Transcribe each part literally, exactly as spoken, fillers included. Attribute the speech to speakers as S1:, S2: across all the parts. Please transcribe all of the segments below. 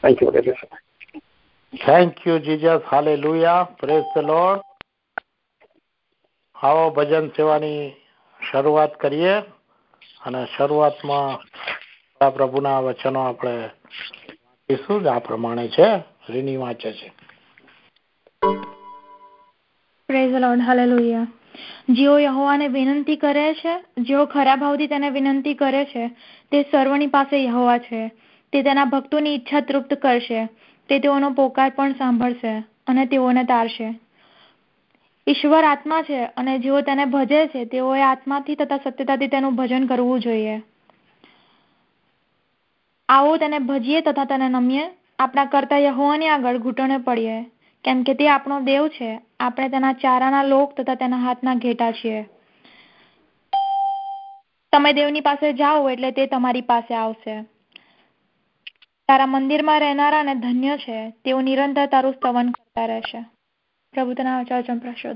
S1: Thank you
S2: thank you Jesus. Hallelujah. Praise the Lord. આવો ભજન સેવાની શરૂઆત કરીએ અને શરૂઆતમાં પ્રભુના વચનો આપણે વાંચીશું. આ પ્રમાણે છે, રીની વાંચે છે.
S3: Praise the Lord. હાલેલુયા. જેઓ યહોવાને વિનંતી કરે છે, જેઓ ખરા ભાવથી તેને વિનંતી કરે છે, તે સર્વની પાસે યહોવા છે. તે તેના ભક્તોની ઈચ્છા તૃપ્ત કરશે. તે તેઓનો પોકાર પણ સાંભળશે અને તેઓને તારશે. ઈશ્વર આત્મા છે અને જેઓ તેને ભજે છે તેઓએ આત્માથી તથા સત્યતાથી તેનું ભજન કરવું જોઈએ. આવો તેને ભજીએ તથા તેને નમીએ, આપણા કરતા યહોવાની આગળ ઘૂંટણે પડીએ, કેમ કે તે આપણો દેવ છે. આપણે તેના ચારાના લોક તથા તેના હાથના ઘેટા છીએ. તમે દેવની પાસે જાઓ એટલે તે તમારી પાસે આવશે. તારા મંદિરમાં રહેનારાને ધન્ય છે, તેઓ નિરંતર તારું સ્તવન કરતા રહેશે. પ્રભુ તેના વચન પ્રશોધ.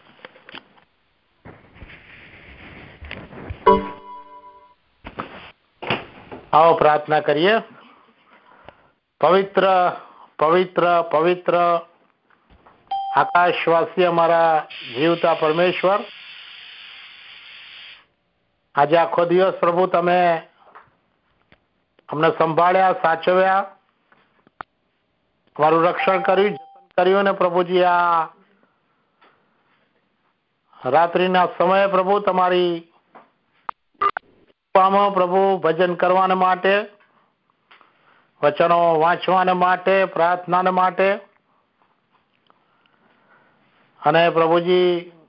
S2: આવો પ્રાર્થના કરીએ. પવિત્ર પવિત્ર પવિત્ર આકાશવાસી અમારા જીવતા પરમેશ્વર, આજે આખો દિવસ પ્રભુ તમે અમને સંભાળ્યા, સાચવ્યા, અમારું રક્ષણ કર્યું, જતન કર્યું. ને પ્રભુજી આ રાત્રિના સમયે પ્રભુ તમારી પ્રભુ ભજન કરવાને માટે, વચનો વાંચવાને માટે, પ્રાર્થનાને માટે, અને પ્રભુજી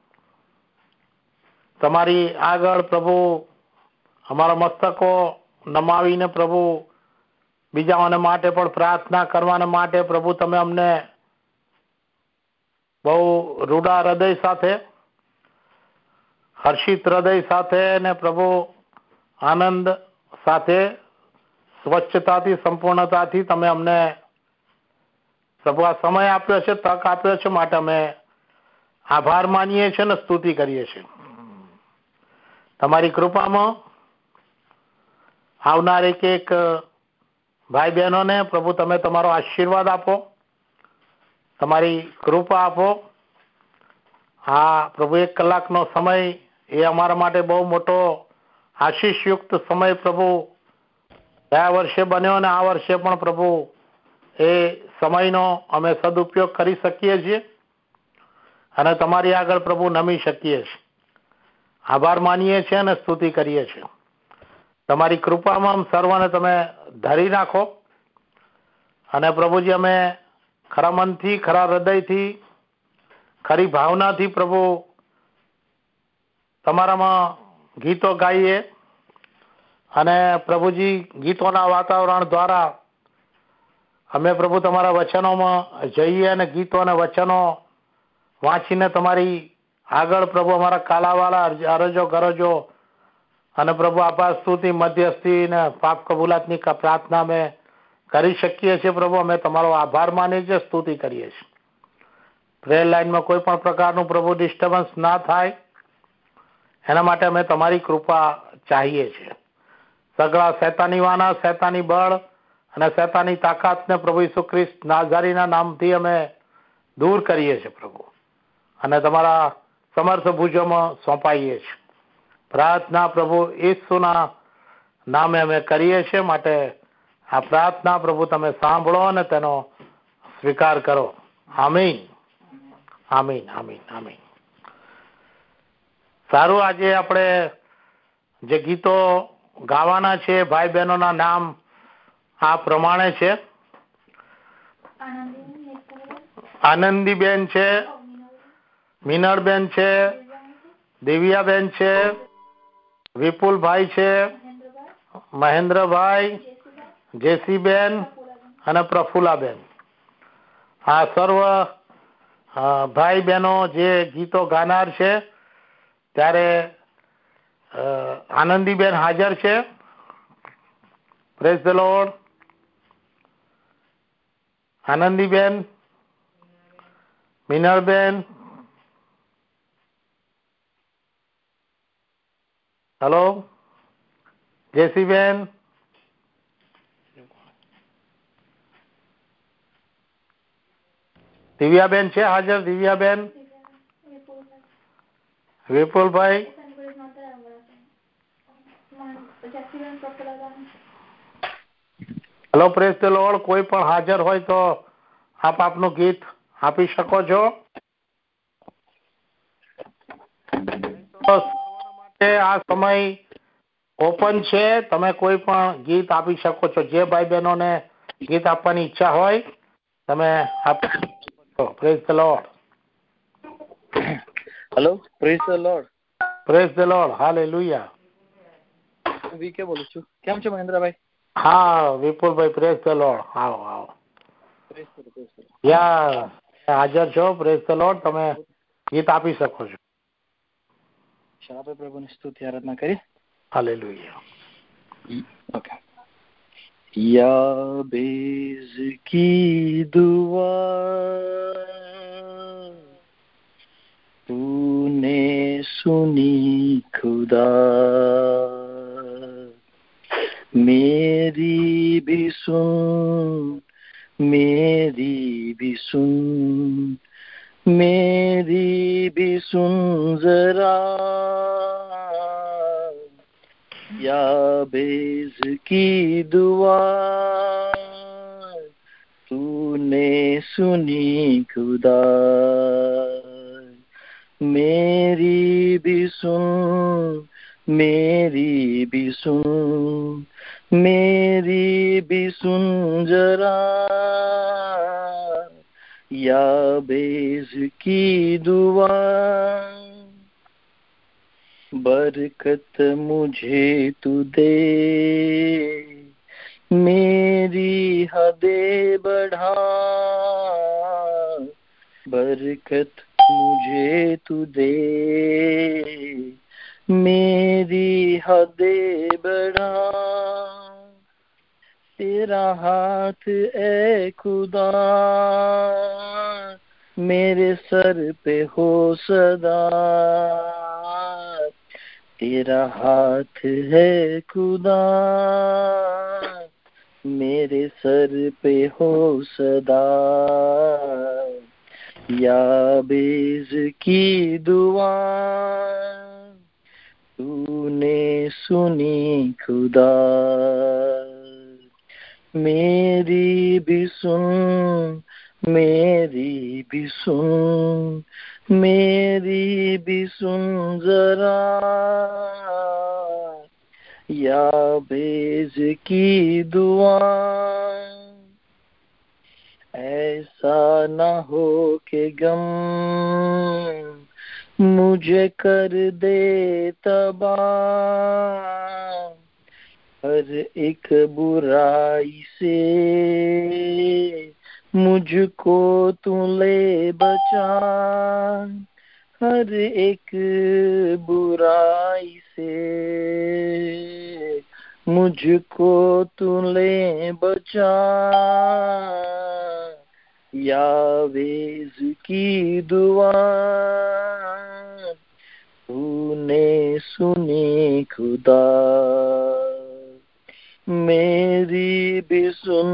S2: તમારી આગળ પ્રભુ અમારા મસ્તકો નમાવીને પ્રભુ બીજાઓને માટે પણ પ્રાર્થના કરવાને માટે પ્રભુ તમે અમને બહુ રૂડા હૃદય સાથે, હર્ષિત હૃદય સાથે ને પ્રભુ આનંદ સાથે, સ્વચ્છતાથી, સંપૂર્ણતાથી તમે અમને પ્રભુ આ સમય આપ્યો છે, તક આપ્યો છે, માટે અમે આભાર માનીએ છીએ ને સ્તુતિ કરીએ છીએ. તમારી કૃપામાં આવનાર એક એક ભાઈ બહેનોને પ્રભુ તમે તમારો આશીર્વાદ આપો, તમારી કૃપા આપો. હા પ્રભુ, એક કલાકનો સમય એ અમારા માટે બહુ મોટો આશીષયુક્ત સમય પ્રભુ ગયા વર્ષે બન્યો અને આ વર્ષે પણ પ્રભુ એ સમયનો અમે સદુપયોગ કરી શકીએ છીએ અને તમારી આગળ પ્રભુ નમી શકીએ છીએ. આભાર માનીએ છીએ અને સ્તુતિ કરીએ છીએ. તમારી કૃપામાં સર્વને તમે ધરી નાખો અને પ્રભુજી અમે ખરા મનથી, ખરા હૃદયથી, ખરી ભાવનાથી પ્રભુ તમારામાં ગીતો ગાઈએ અને પ્રભુજી ગીતોના વાતાવરણ દ્વારા અમે પ્રભુ તમારા વચનોમાં જઈએ અને ગીતો અને વચનો વાંચીને તમારી આગળ પ્રભુ અમારા કાલાવાલા અરજો ગરજો અને પ્રભુ આભાર સ્તુતિ મધ્યસ્થી ને પાપ કબૂલાતની પ્રાર્થના અમે કરી શકીએ છીએ. પ્રભુ અમે તમારો આભાર માનીએ છીએ, સ્તુતિ કરીએ છીએ. પ્રેયર લાઈનમાં કોઈ પણ પ્રકારનું પ્રભુ ડિસ્ટર્બન્સ ના થાય એના માટે અમે તમારી કૃપા ચાહીએ છીએ. સગળા શૈતાની વાના, શૈતાની બળ અને શૈતાની તાકાતને પ્રભુ ઈસુ ખ્રિસ્ત નાઝારીના નામથી અમે દૂર કરીએ છીએ પ્રભુ, અને તમારા સમર્થ ભુજોમાં સોંપાઈએ છીએ. પ્રાર્થના પ્રભુ ઈસુના નામે અમે કરીએ છીએ, માટે આ પ્રાર્થના પ્રભુ તમે સાંભળો અને તેનો સ્વીકાર કરો. આમીન, આમીન, આમીન, આમીન. સારું, આજે આપણે જે ગીતો ગાવાના છે ભાઈ બહેનોના નામ આ પ્રમાણે છે. આનંદીબેન છે, મિનળબેન છે, દિવ્યાબેન છે, વિપુલભાઈ છે, મહેન્દ્રભાઈ, જેસીબેન અને પ્રફુલાબેન. આ સર્વ ભાઈ બહેનો જે ગીતો ગાનાર છે, ત્યારે આનંદીબેન હાજર છે. Praise the Lord. Anandiben, Minalben, hello, Jesiben, Divyaben છે હાજર? Divyaben, Vipulbhai, hello praise the Lord. કોઈ પણ હાજર હોય તો આપ આપનું ગીત આપી શકો છો. માટે આ સમય ઓપન છે, તમે કોઈ પણ ગીત આપી શકો છો. જે ભાઈ બહેનોને ગીત આપવાની ઈચ્છા હોય તમે આપી શકો. Praise the Lord.
S1: Hello, praise the Lord.
S2: Praise the Lord. Hallelujah.
S1: હું વીકે બોલું છું. કેમ છો મહેન્દ્રભાઈ?
S2: હા વિપુલભાઈ, પ્રેઝ ધ લોર્ડ. આવો આવો.
S1: Praise the Lord, praise the Lord.
S2: Yeah હાજર છો? Praise the Lord. તમે ગીત આપી શકો છો.
S1: આપણે પ્રભુની સ્તુતિ આરાધના કરી.
S2: હાલેલુયા.
S1: ઓકે. याबेज की दुआ तूने सुनी खुदा, मेरी भी सुन, मेरी भी सुन, मेरी भी सुन जरा, याबेज की दुआ तूने सुनी खुदा, मेरी भी सुन, मेरी भी सुन, मेरी भी सुन जरा, याबेज की दुआ, बरकत मुझे तू दे, मेरी हदें बढ़ा, बरकत मुझे तू दे, मेरी हदें बढ़ा, तेरा हाथ ए खुदा मेरे सर पे हो सदा, तेरा हाथ है खुदा मेरे सर पे हो सदा, याबेज की दुआ तूने सुनी खुदा, मेरी भी सुन, मेरी भी सुन, मेरी भी सुन जरा, याबेज की दुआ, ऐसा न हो के गम मुझे कर दे तबाह, हर एक बुराई से मुझको तू ले बचा, हर एक बुराई से मुझको तू ले बचा, यावेज की दुआ तूने सुनी खुदा, मेरी भी सुन,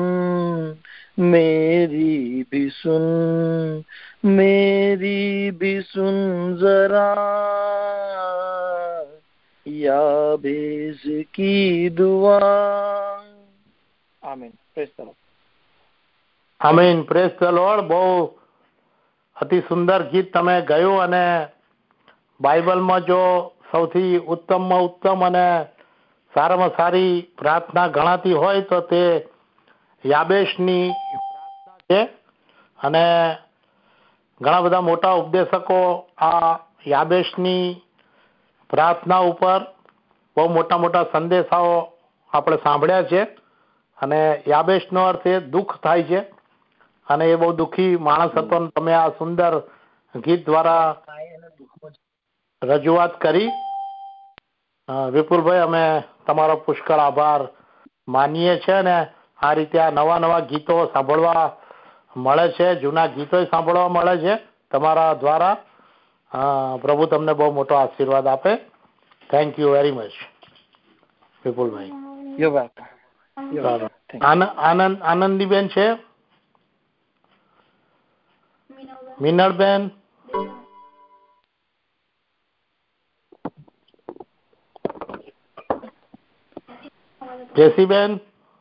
S1: मेरी भी सुन, मेरी भी सुन जरा, याबेज की दुआ. आमीन. Praise the Lord.
S2: આમીન. Praise the Lord. બહુ અતિ સુંદર ગીત તમે ગાયું અને બાઇબલમાં જો સૌથી ઉત્તમમાં ઉત્તમ અને સારામાં સારી પ્રાર્થના ગણાતી હોય તો તે યાબેશની પ્રાર્થના છે અને ઘણા બધા મોટા ઉપદેશકો આ યાબેશની પ્રાર્થના ઉપર બહુ મોટા મોટા સંદેશાઓ આપણે સાંભળ્યા છે અને યાબેશનો અર્થ એ દુઃખ થાય છે અને એ બહુ દુઃખી માણસ હતો. તમે આ સુંદર ગીત દ્વારા રજૂઆત કરી. વિપુલભાઈ, અમે તમારો પુષ્કળ આભાર માનીએ છીએ અને આ રીતે આ નવા નવા ગીતો સાંભળવા મળે છે, જૂના ગીતો સાંભળવા મળે છે તમારા દ્વારા. પ્રભુ તમને બહુ મોટો આશીર્વાદ આપે. Thank you very much Vipulbhai. Anand Anandiben છે? મિનળબેન, જેસીબેન,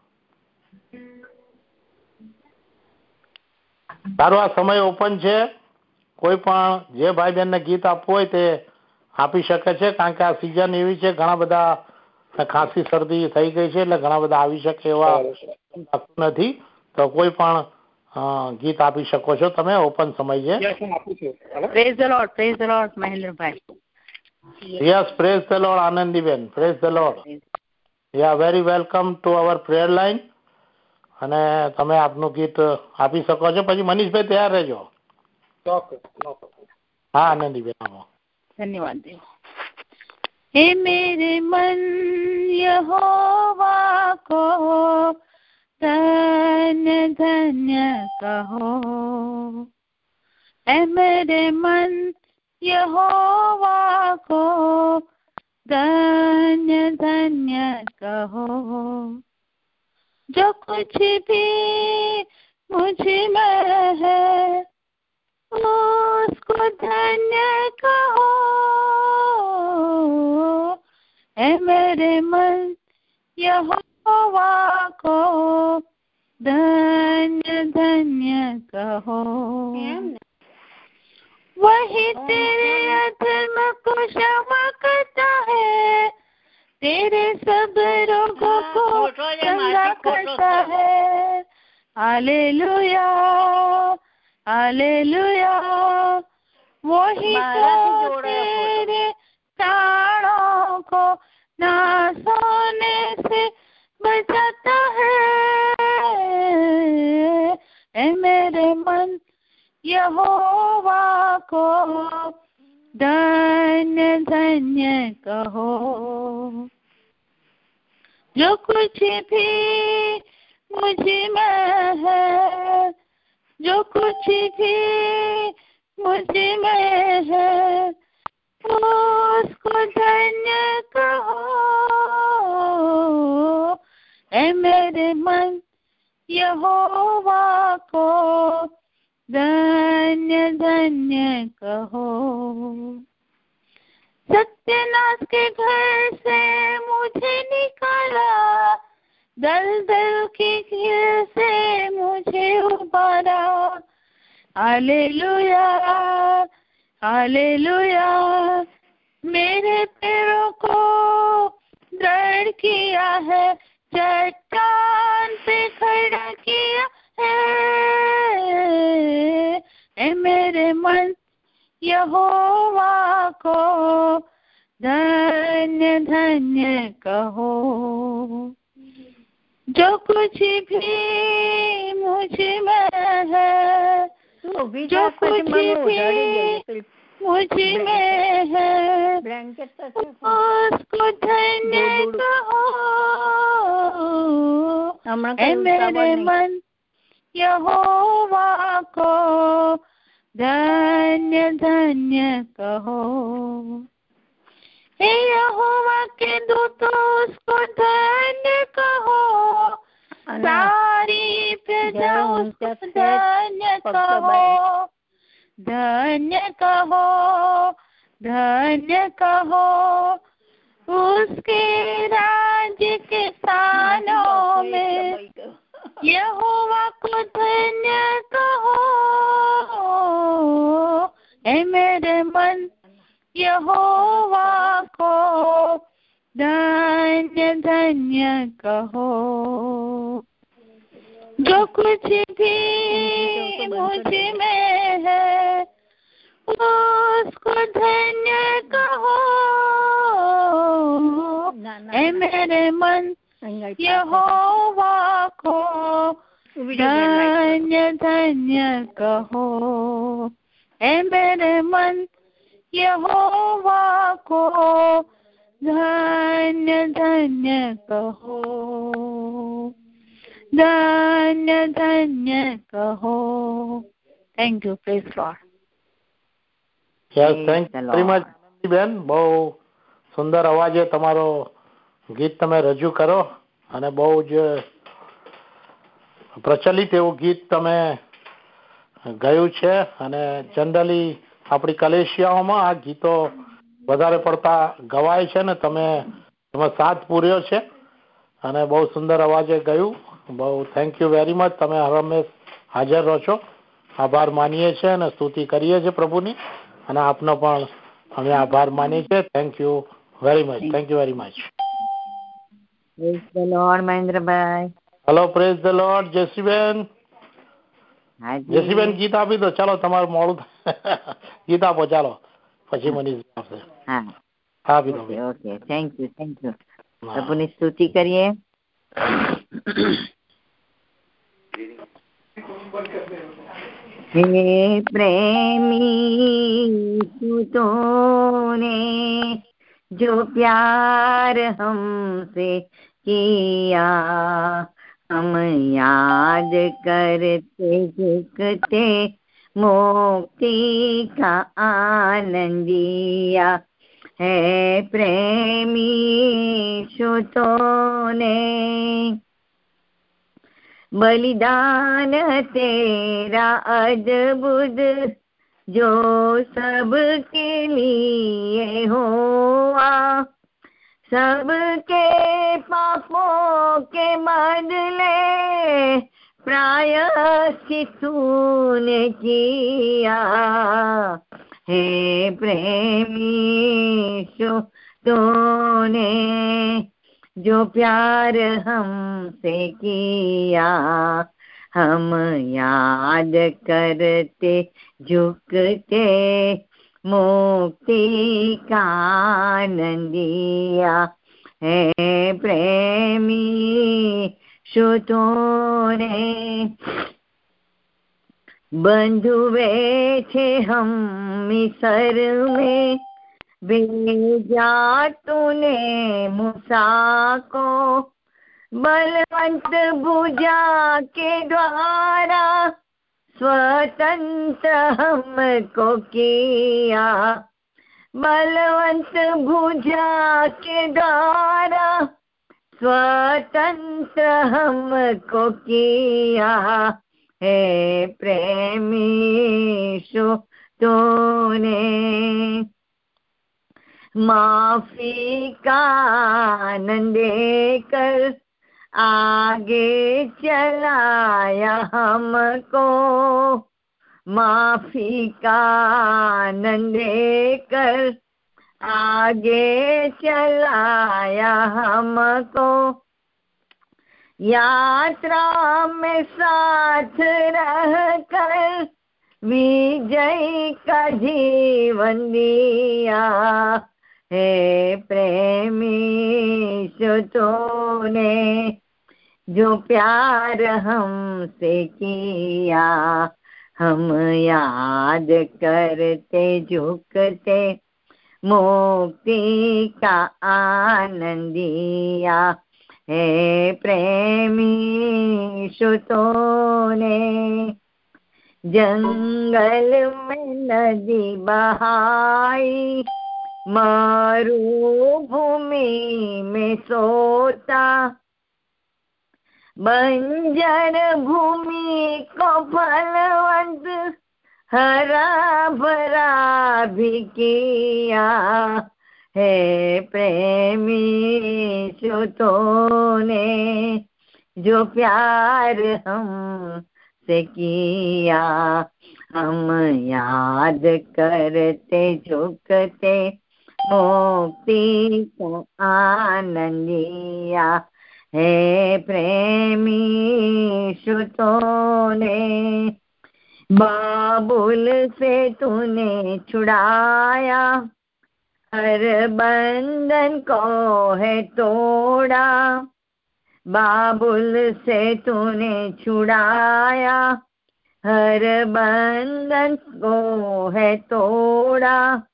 S2: તારો આ સમય ઓપન છે. કોઈ પણ જે ભાઈ બહેન ને ગીત આપવું હોય તે આપી શકે છે, કારણ કે આ સિઝન એવી છે, ઘણા બધા ખાંસી શરદી થઈ ગઈ છે, એટલે ઘણા બધા આવી શકે એવા લાગતું નથી. તો કોઈ પણ ગીત આપી શકો છો તમે, ઓપન સમય છે.
S4: Praise the Lord, praise the Lord Mahendrabhai.
S2: Yes, praise the Lord Anandiben, praise the Lord. Yeah very welcome to our prayer line. અને તમે આપનું ગીત આપી શકો છો. પછી મનીષભાઈ તૈયાર રહેજો. હા આનંદીબેન,
S4: ધન્યવાદ. હે મેરે મન યહોવા કો ધન્ય ધન્ય કહો. હે મેરે મન યહોવા કો धन्य धन्य कहो. जो कुछ भी मुझ में है उसको धन्य कहो. है मेरे मन यहोवा को धन्य धन्य कहो. वही तेरे अधर्म को क्षमा करता है, तेरे सब रोगों को चंगा करता है. Hallelujah hallelujah. वही तो तेरे प्राणों को नाश होने से बचाता है. ऐ मेरे मन यहोवा को धन्य धन्य कहो. जो कुछ भी मुझ में है, जो कुछ भी मुझ में है उसको धन्य कहो. ऐ मेरे मन यहोवा को धन्य धन्य कहो. सत्यनाश के घर से मुझे निकाला, दलदल की कील से मुझे उबारा. Hallelujah hallelujah. मेरे पैरों को दृढ़ किया है, चट्टान पे खड़ा किया है. ऐ मेरे मन यहोवा को धन्य धन्य कहो. जो कुछ भी मुझ में है, जो कुछ भी मुझ में है उसको धन्य कहो. ऐ मेरे मन यहोवा को धन्य धन्य कहो. हे यहोवा के दूतों उसको धन्य कहो. सारी प्रजा उसको धन्य कहो. धन्य कहो धन्य कहो. उसके राज्य के स्थानों में यहोवा को धन्य कहो. ऐ मेरे मन यहोवा को धन्य धन्य कहो. जो कुछ भी मुझ में है उसको धन्य कहो. ऐ मेरे मन यहोवा को धन्य धन्य कहो. ऐ मेरे मन यहोवा को धन्य धन्य कहो. धन्य धन्य कहो. Thank you. Praise Lord.
S2: Yes, thank you very much બેન. બહુ સુંદર અવાજે તમારો ગીત તમે રજૂ કરો અને બહુ જ પ્રચલિત એવું ગીત તમે ગયું છે અને જનરલી આપણી કલેશિયાઓમાં આ ગીતો વધારે પડતા ગવાય છે ને તમે એમાં સાથ પૂર્યો છે અને બહુ સુંદર અવાજે ગયું. બહુ થેન્ક યુ વેરી મચ. તમે હંમેશ હાજર રહો છો. આભાર માનીએ છીએ અને સ્તુતિ કરીએ છીએ પ્રભુની અને આપનો પણ અમે આભાર માનીએ છીએ. Thank you very much. Thank you very much.
S5: Praise the Lord Mahendrabhai.
S2: Hello praise the Lord. Jayshreeben. Jayshreeben ગીત આપી દો. ચાલો તમારું મોડું ગીત આપો. ચાલો પછી મનીષ આપશે.
S5: હા
S2: આપી દો.
S5: Okay thank you thank you. પ્રભુની સ્તુતિ કરીએ. हे प्रेमी सुतोने जो प्यार हमसे किया हम याद करते झुकते मुक्ति का आनंदिया है प्रेमी सुतोने बलिदान तेरा अद्भुत जो सबके लिए हुआ सबके पापों के बदले प्रायश्चित तूने किया हे प्रेमी तूने जो प्यार हमसे किया हम याद करते झुकते मुक्ति का आनंदिया है प्रेमी सुतोने बंधुए थे हम मिस्र में भेजा तूने मूसा को बलवंत भुजा के द्वारा स्वतंत्र हमको किया बलवंत भुजा के द्वारा स्वतंत्र हमको किया हे प्रेमी तूने माफी का आनंद कर आगे चलाया हमको माफी का आनंद कर आगे चलाया हमको यात्रा में साथ रहकर विजय का जीवन दिया हे प्रेमी तूने जो प्यार हमसे किया हम याद करते झुकते मुक्ति का आनंदिया हे प्रेमी तूने जंगल में नदी बहाई मरुभूमि में सोता बंजर भूमि को फलवंत हरा भरा भी किया हे प्रेमी तूने जो प्यार हम से किया हम याद करते झुकते मुक्ति का आनंदिया हे प्रेमी तूने बाबुल से तूने छुड़ाया हर बंधन को है तोड़ा बाबुल से तूने छुड़ाया हर बंधन को है तोड़ा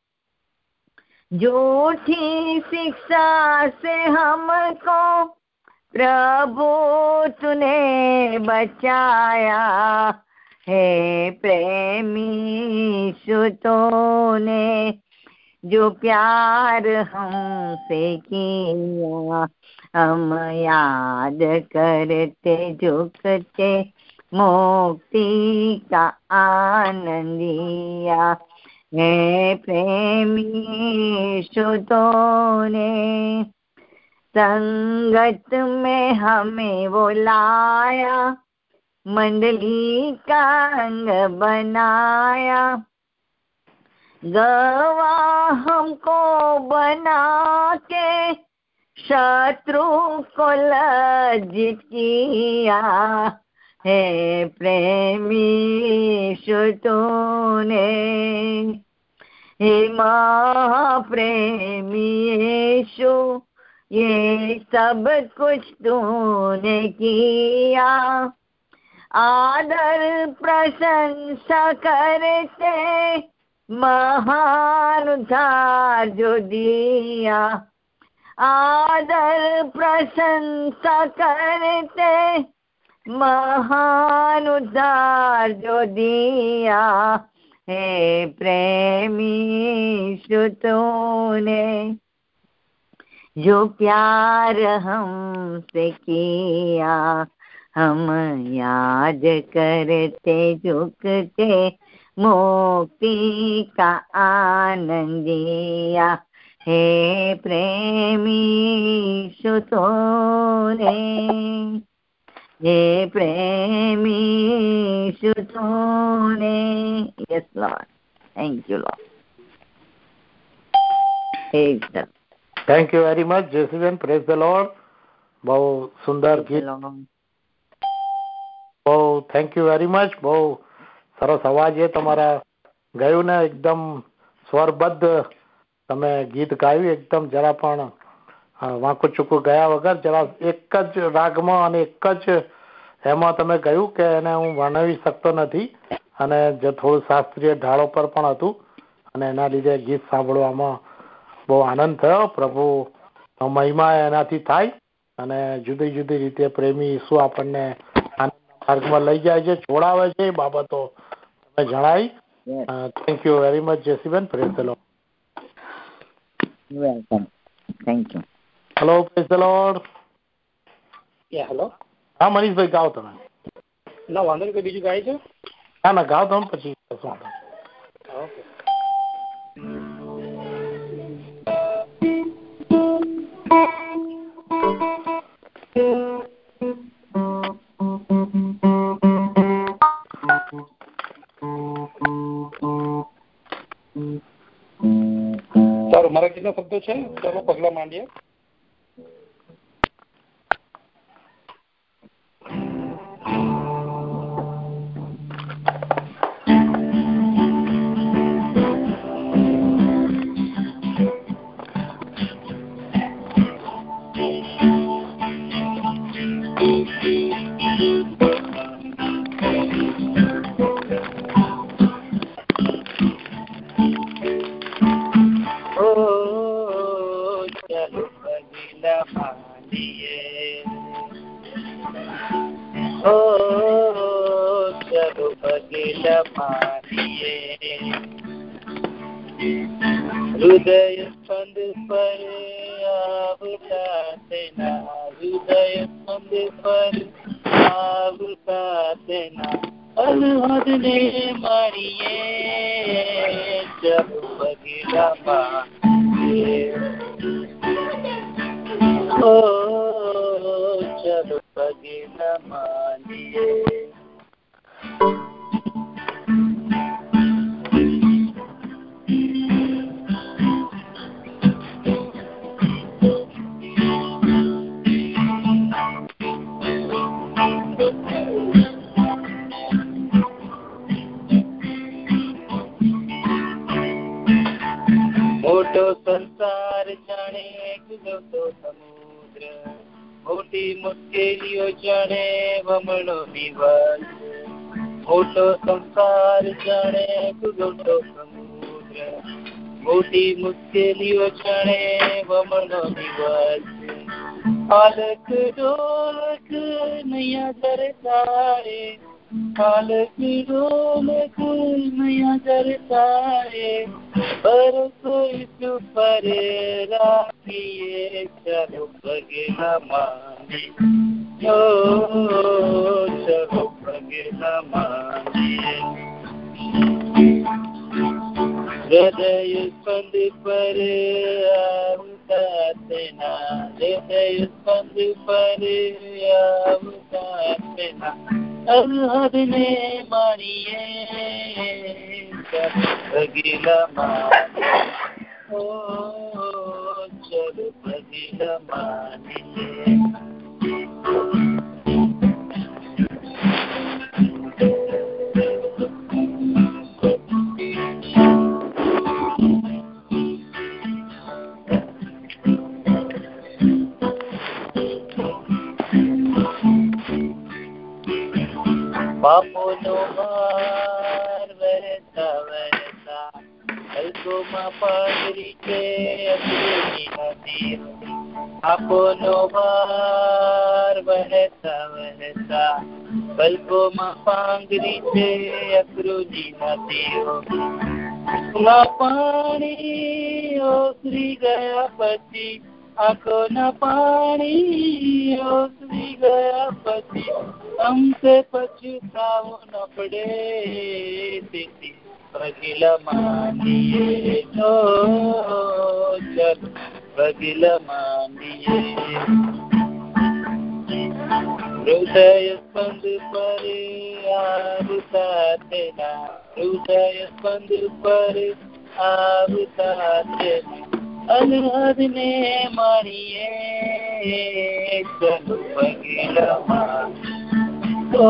S5: झूठी शिक्षा से हमको प्रभु तूने बचाया हे प्रेमी तूने जो प्यार हमसे किया हम याद करते झुकते मुक्ति का आनंद दिया। हे प्रेमी यीशु ने संगत में हमें वो लाया, मंडली का अंग बनाया, गवाह हमको बना के शत्रु को लज्जित किया। हे प्रेमी यीशु तूने, हे महाप्रेमी यीशु, ये सब कुछ तूने किया। आदर प्रशंसा करते महान उद्धार जो दिया। आदर प्रशंसा करते महान उद्धार जो दिया। हे प्रेमी यीशु तूने, जो प्यार हमसे किया, हम याद करते झुक के मुक्ति का आनंद दिया। हे प्रेमी यीशु तूने, हे प्रेमी यीशु तूने। Yes Lord, thank you Lord.
S2: Thank you very much Jesiben, praise the Lord. બહુ સુંદર ગીત, બહુ થેન્ક યુ વેરી મચ. બહુ સરસ અવાજ એ તમારા ગાયું ને, એકદમ સ્વરબદ્ધ તમે ગીત ગાયું, એકદમ જરા પણ વાંકું ચૂકું ગયા વગર, જરા એક જ રાગમાં અને એક જ એમાં તમે ગાયું કે એને હું વર્ણવી શકતો નથી. અને જે થોડું શાસ્ત્રીય ઢાળો પર પણ હતું, અને એના લીધે ગીત સાંભળવામાં બહુ આનંદ થયો. પ્રભુ મહિમા એનાથી થાય, અને જુદી જુદી રીતે પ્રેમી ઈસુ આપણને માર્ગમાં લઈ જાય છે, છોડાવે છે, એ બાબતો તમે જણાવી. Thank you very much Jesiben, praise the Lord.
S5: Welcome, thank you.
S2: Hello, praise the Lord.
S1: Hello.
S2: હા મનીષભાઈ, ગાઓ તમે.
S1: ના વાંધો નહીં, કોઈ બીજું ગાય છે?
S2: ના ના, ગાઓ તમે, પછી વાંધો.
S1: ઓકે. સારું, મારા કેટલા શબ્દો છે? ચાલો પગલા માંડીએ. હૃદય સ્પંદ પર આવતા તેના, હૃદય સ્પંદ પર આવતા તેના અલહદ ને મારીએ. ચલો પગલા મારીએ, ઓ ચલો પગલા મારીએ. મોટો સંસાર જાણે ગુજરતો સમુદ્ર, મોટી મુશ્કેલીઓ જાણે વમણો દિવસ. મોટો સંસાર જાણે ગુજરતો સમુદ્ર, મોટી મુશ્કેલીઓ જાણે વમણો દિવસ. હાલક ડોલક નૈયા જરતારે, હાલક ડોલક નૈયા જરતારે, બરસો ઈસુ પર રાખીએ. ચલો પગલા માંડીએ, ઓ ચલો પગલા पगला मानिए हृदय स्पंद पर आवतारना हृदय स्पंद पर आवतारना अलहद ने मानिए पगला मानिए ओ चल पगला मानिए પાપોનો ભાર વહેતા વહેતા અલ્પોમાં પાઘરી છે અગ્નિની નદી પાપોનો ભાર વહેતા વહેતા અલ્પોમાં પાંગરી છે અગ્નિની નદીઓ ના પાણી ઓસરી ગયા પછી આંખોના પાણી ઓસરી ગયા પછી हमसे पछताओ न पड़े तेरी पगला मानिए तो चल पगला मानिए हृदय स्पंद पर आवता तेरा हृदय स्पंद पर आवता तेरा अलहद ने मानिए चलो पगला मानिए ओ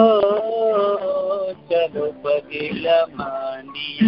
S1: चलो पगला मानिए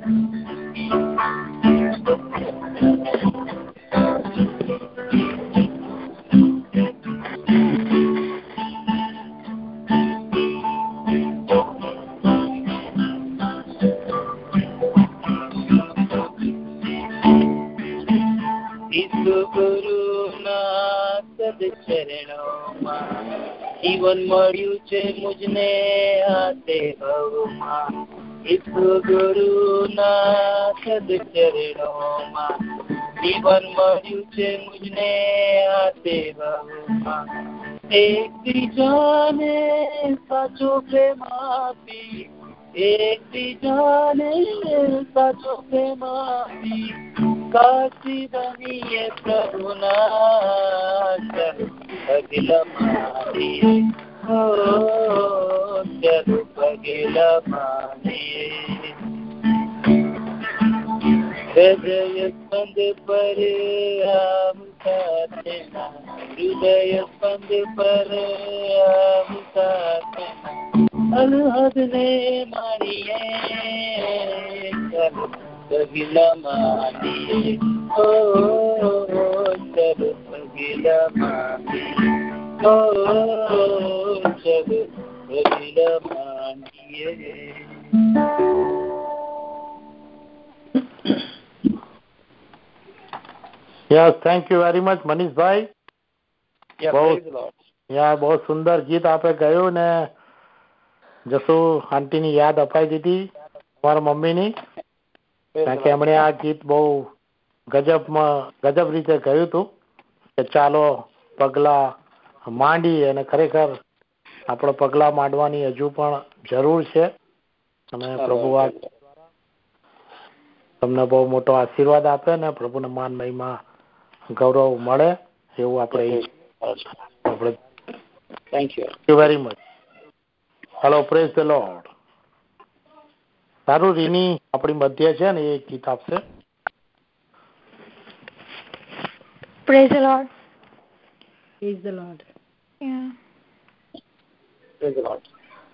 S1: ગુરુના સદચરણોમાં જીવન મળ્યું છે મુજને આતે ભવમાં ઈસુ ગુરુના સદચરણોમાં જીવન મળ્યું છે મુજને આતે ભવમાં એકબીજાને સાચો પ્રેમ આપી એકબીજાને સાચો પ્રેમ આપી કાશી બનીએ પ્રભુના ચલો પગલા માનીએ ઓ ચલો પગલા માનીએ હૃદય સ્પંદ પર આવતા તેના હૃદય સ્પંદ પર આવતા તેના अलहद ने मानिए चलो पगला मानिए ओ चलो पगला मानिए ओ चलो पगला मानिए
S2: Yes, thank you very much Manish भाई.
S1: Yeah,
S2: बहुत
S1: praise the Lord.
S2: યા बहुत સુંદર ગીત આપે ગાયું ને જસુ આંટીની યાદ અપાઈ દીધી તમારા મમ્મીની કારણ કે એમણે આ ગીત બહુ ગજબમાં ગજબ રીતે ગાયું હતું કે ચાલો પગલા માંડી અને ખરેખર આપણે પગલા માંડવાની હજુ પણ જરૂર છે અને પ્રભુ આ તમને બહુ મોટો આશીર્વાદ આપે ને પ્રભુને માન મહિમા ગૌરવ મળે એવું આપણે આપણે
S1: Thank you.
S2: Thank you very much. Hello, praise the Lord. સારું રીની આપણી મધ્ય છે ને એ ગીત આપશે.
S3: Praise the Lord.
S5: Praise the Lord.
S3: Yeah.
S1: Praise the Lord.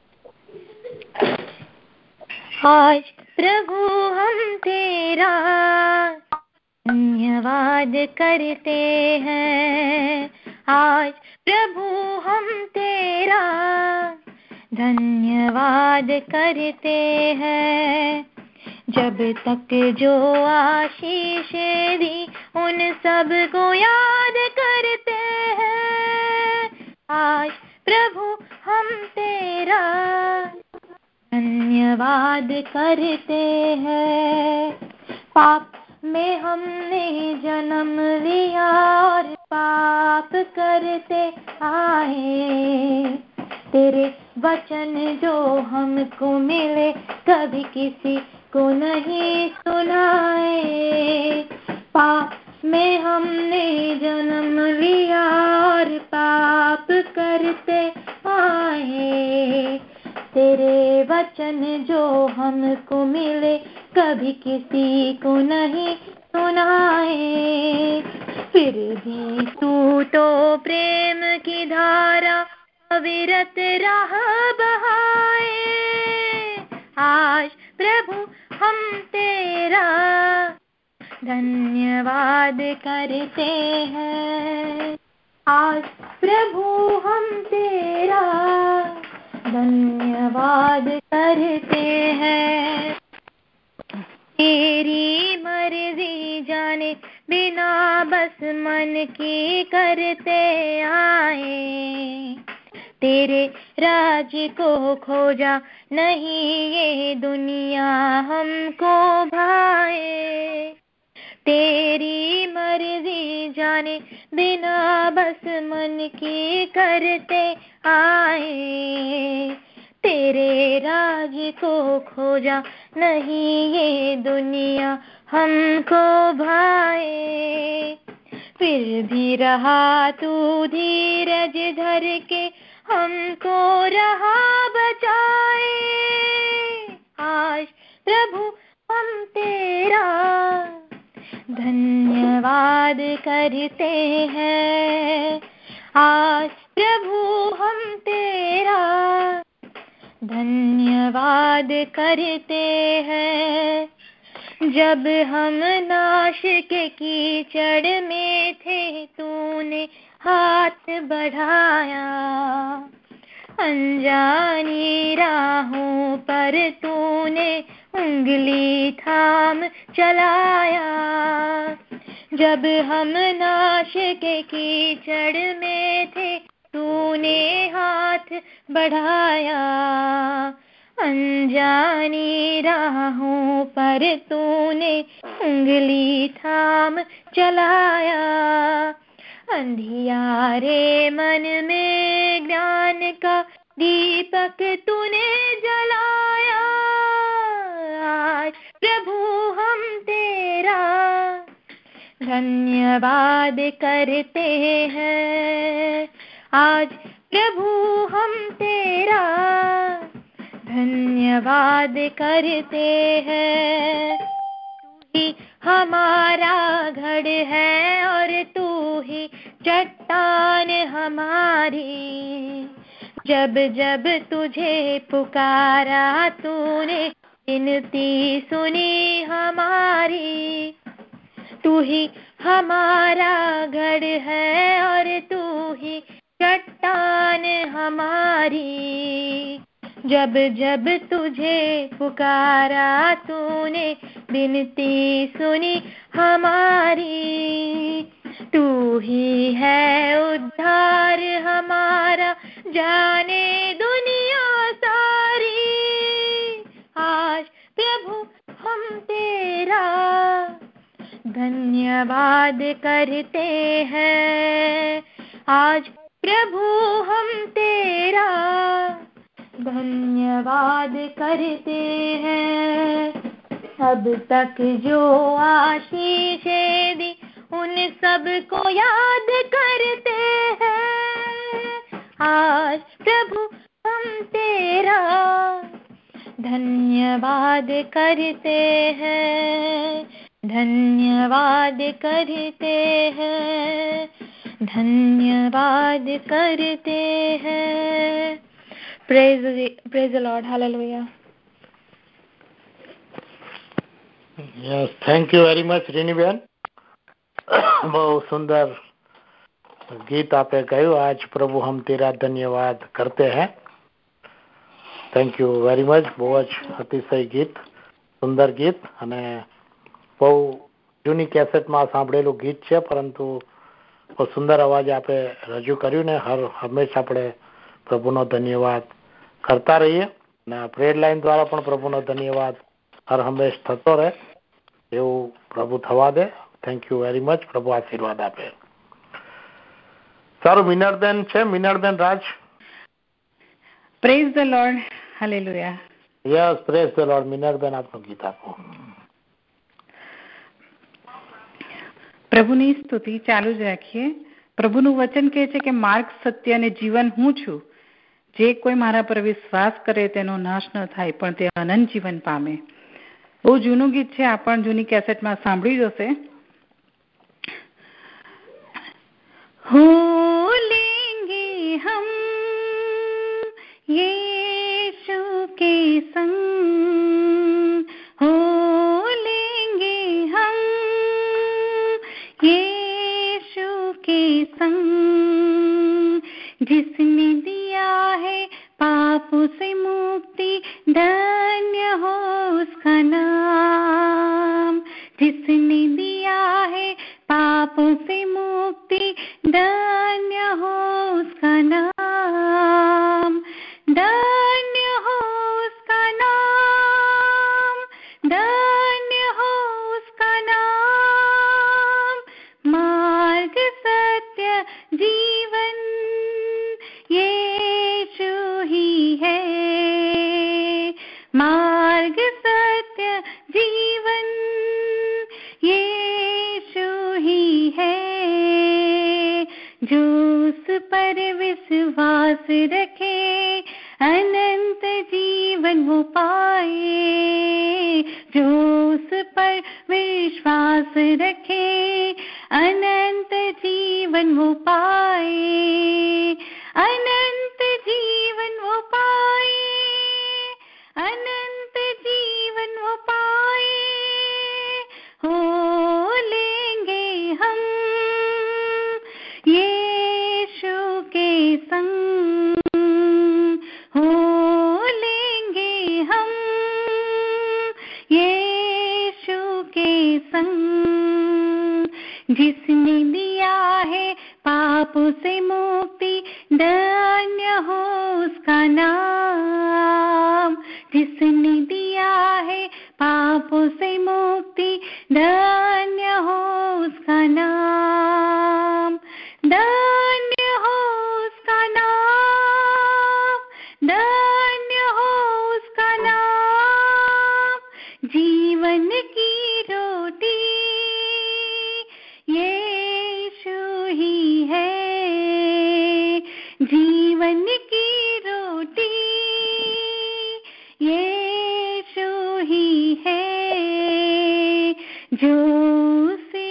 S3: आज प्रभु हम तेरा धन्यवाद करते हैं आज प्रभु हम तेरा धन्यवाद करते हैं जब तक जो आशीषें दी उन सब को याद करते हैं आज प्रभु हम तेरा धन्यवाद करते हैं पाप में हमने जन्म लिया और पाप करते आए तेरे वचन जो हमको मिले कभी किसी को नहीं सुनाए। पाप में हमने जन्म लिया और पाप करते आए। तेरे वचन जो हमको मिले कभी किसी को नहीं सुनाए। फिर भी तू तो प्रेम की धारा अविरत राह बहाए। आज प्रभु हम तेरा धन्यवाद करते हैं। आज प्रभु हम तेरा धन्यवाद करते हैं। तेरी मर्जी जाने बिना बस मन की करते आए। तेरे राज्य को खोजा नहीं ये दुनिया हमको भाए। तेरी मर्जी जाने बिना बस मन की करते आए। तेरे राज्य को खोजा नहीं ये दुनिया हमको भाए। फिर भी रहा तू धीरज धर के हमको रहा बचाए। आज प्रभु हम तेरा धन्यवाद करते हैं। आज प्रभु हम तेरा धन्यवाद करते हैं। जब हम नाश के कीचड़ में थे तूने हाथ बढ़ाया। अनजानी राहों पर तूने उंगली थाम चलाया। जब हम नाश के कीचड़ में थे तूने हाथ बढ़ाया। अनजानी राहों पर तूने उंगली थाम चलाया। अंधियारे मन में ज्ञान का दीपक तूने जलाया। आज प्रभु हम तेरा धन्यवाद करते हैं। आज प्रभु हम तेरा धन्यवाद करते हैं। तू ही हमारा गढ़ है और तू ही चट्टान हमारी। जब जब तुझे पुकारा तूने विनती सुनी हमारी। तू ही हमारा गढ़ है और तू ही चट्टान हमारी। जब जब तुझे पुकारा तूने विनती सुनी हमारी। तू ही है उद्धार हमारा जाने दुनिया सारी। आज प्रभु हम तेरा धन्यवाद करते हैं। आज प्रभु हम तेरा धन्यवाद करते हैं। अब तक जो आशीषें दी उन सब को याद करते हैं। आज प्रभु हम तेरा धन्यवाद करते हैं। धन्यवाद करते हैं। धन्यवाद करते हैं। Praise the, praise the Lord. Hallelujah.
S2: Yes, thank you very much રીનીબેન. બહુ સુંદર ગીત આપે ગાયું. આજ પ્રભુ હમ તેરા ધન્યવાદ કરતે હૈ. Thank you very much. બહુ જ અતિશય ગીત, સુંદર ગીત અને બહુ જૂની કેસેટમાં સાંભળેલું ગીત છે, પરંતુ બહુ સુંદર અવાજ આપે રજૂ કર્યું ને હર હંમેશા આપણે પ્રભુનો ધન્યવાદ કરતા રહીએ અને પ્રેયર લાઈન દ્વારા પણ પ્રભુનો ધન્યવાદ હર હંમેશ થતો રહે એવું પ્રભુ થવા દે. Thank you very much. પ્રભુ આશીર્વાદ આપે. સારું, મિનળબેન છે. Minalben Raj.
S6: Praise the Lord. Hallelujah.
S2: Yes, praise the Lord. Minalben આપનું ગીત આપો.
S6: પ્રભુની સ્તુતિ ચાલુ જ રાખીએ. પ્રભુનું વચન કહે છે કે માર્ગ, સત્ય અને જીવન હું છું. જે કોઈ મારા પર વિશ્વાસ કરે તેનો નાશ ન થાય, પણ તે અનંત જીવન પામે. બહુ જૂનું ગીત છે, આ પણ જૂની કેસેટમાં સાંભળી જશે. हो लेंगे हम यीशु के संग, हो लेंगे हम यीशु के संग. जिसने दिया है पाप से मुक्ति, धन्य हो उसका नाम. जिसने दिया है पाप से मुक्ति, धन्य हो उसका नाम. धन्य हो उसका नाम, धन्य हो उसका नाम. मार्ग, सत्य, जीवन यीशु ही है. मार्ग, सत्य, जीवन यीशु ही है. जो उस पर विश्वास रखे, अनंत जीवन वो पाए. जो उस पर विश्वास रखे, अनंत जीवन वो पाए. अनंत जीवन वो पाए. अनंत जीवन वो पाए. हो लेंगे हम यीशु के संग, हो लेंगे हम यीशु के संग. जिसने दिया है पाप से मुक्ति, धन्य हो उसका नाम. जिसने दिया है पाप से मुक्ति, धन्य हो उसका नाम. धन्य हो उसका नाम, धन्य हो उसका नाम. जीवन की रोटी यीशु ही है. जीवन की रोटी यीशु ही है. जो उसे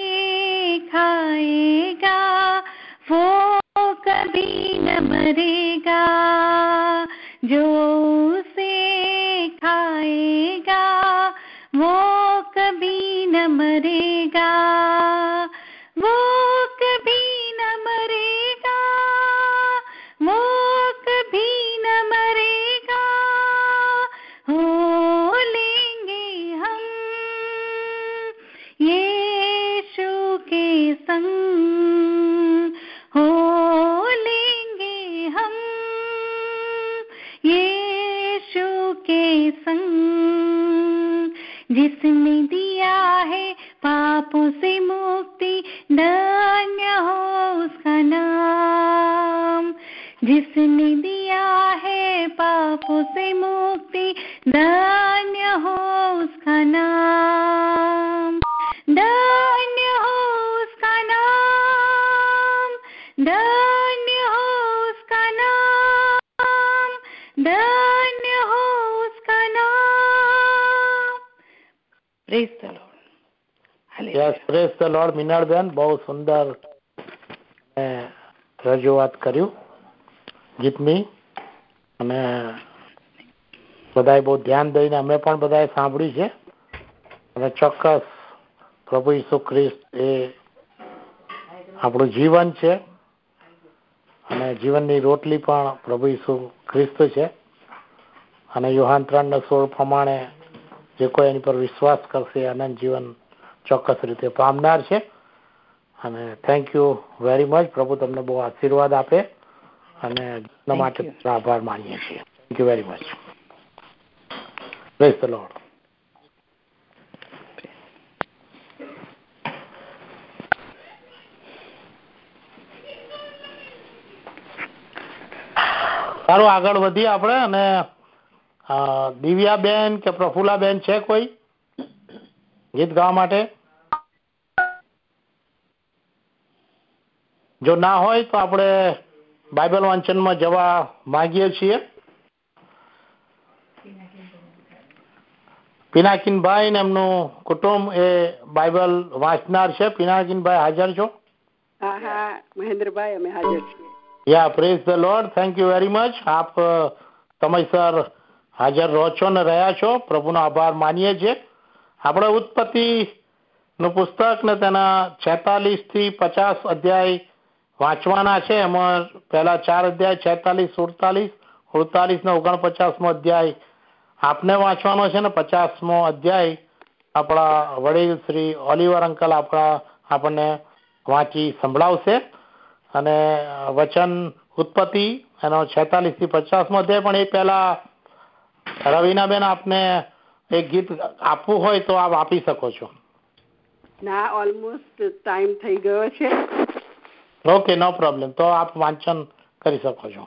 S6: खाएगा वो कभी न मरेगा. जो उसे खाएगा वो कभी न मरेगा. वो कभी न मरेगा. वो कभी न मरेगा. हो लेंगे हम यीशु के संग, हो लेंगे हम यीशु के संग. जिसने दिया है पापों से मुक्ति, धन्य हो उसका नाम. जिसने दिया है पापों से मुक्ति, धन्य हो उसका नाम. धन्य हो उसका नाम. धन्य हो उसका नाम. धन्य हो उसका नाम. Praise the Lord.
S2: Yes, praise the Lord. Minalben બહુ સુંદર રજૂઆત કર્યું ગીતની, અને બધાએ બહુ ધ્યાન દઈને અમે પણ બધાએ સાંભળ્યું છે. અને ચોક્કસ પ્રભુ ઈસુ ખ્રિસ્ત એ આપણું જીવન છે, અને જીવનની રોટલી પણ પ્રભુ ઈસુ ખ્રિસ્ત છે. અને યોહાન ત્રણ ને સોળ પ્રમાણે જે કોઈ એની પર વિશ્વાસ કરશે અનંત જીવન ચોક્કસ રીતે પામનાર છે. અને થેન્ક યુ વેરી મચ. પ્રભુ તમને બહુ આશીર્વાદ આપે, અને એના માટે આભાર માનીએ છીએ. Thank you very much. Praise the Lord. સારું, આગળ વધીએ આપણે. અને દિવ્યાબેન કે પ્રફુલ્લાબેન છે કોઈ ગીત ગાવા માટે? જો ના હોય તો આપણે બાઇબલ વાંચનમાં જવા માંગીએ છીએ. પિનાકીનભાઈ ને એમનું કુટુંબ એ બાઇબલ વાંચનાર છે. પિનાકીનભાઈ હાજર છો?
S7: હા હા મહેન્દ્રભાઈ, અમે હાજર છીએ.
S2: Yeah praise the Lord. Thank you very much. આપ સમયસર હાજર રહો છો ને રહ્યા છો, પ્રભુનો આભાર માનીએ છીએ. આપણે ઉત્પત્તિ નું પુસ્તક ને તેના છેતાલીસ થી પચાસ અધ્યાય વાંચવાના છે. એમાં પહેલા ચાર અધ્યાય છેતાલીસ સુડતાલીસ સુડતાલીસ ને ઓગણપચાસમો અધ્યાય આપને વાંચવાનો છે ને પચાસમો અધ્યાય આપણા વડીલ શ્રી ઓલિવર અંકલ આપણા આપણને વાંચી સંભળાવશે. અને વચન ઉત્પત્તિ એનો છેતાલીસ થી પચાસમો અધ્યાય. પણ એ પહેલા રવીનાબેન આપને એક ગીત આપવું હોય તો આપ આપી શકો છો.
S7: ના, ઓલમોસ્ટ ટાઈમ થઈ ગયો છે.
S2: Okay, no problem. તો આપ વાંચન કરી શકો છો.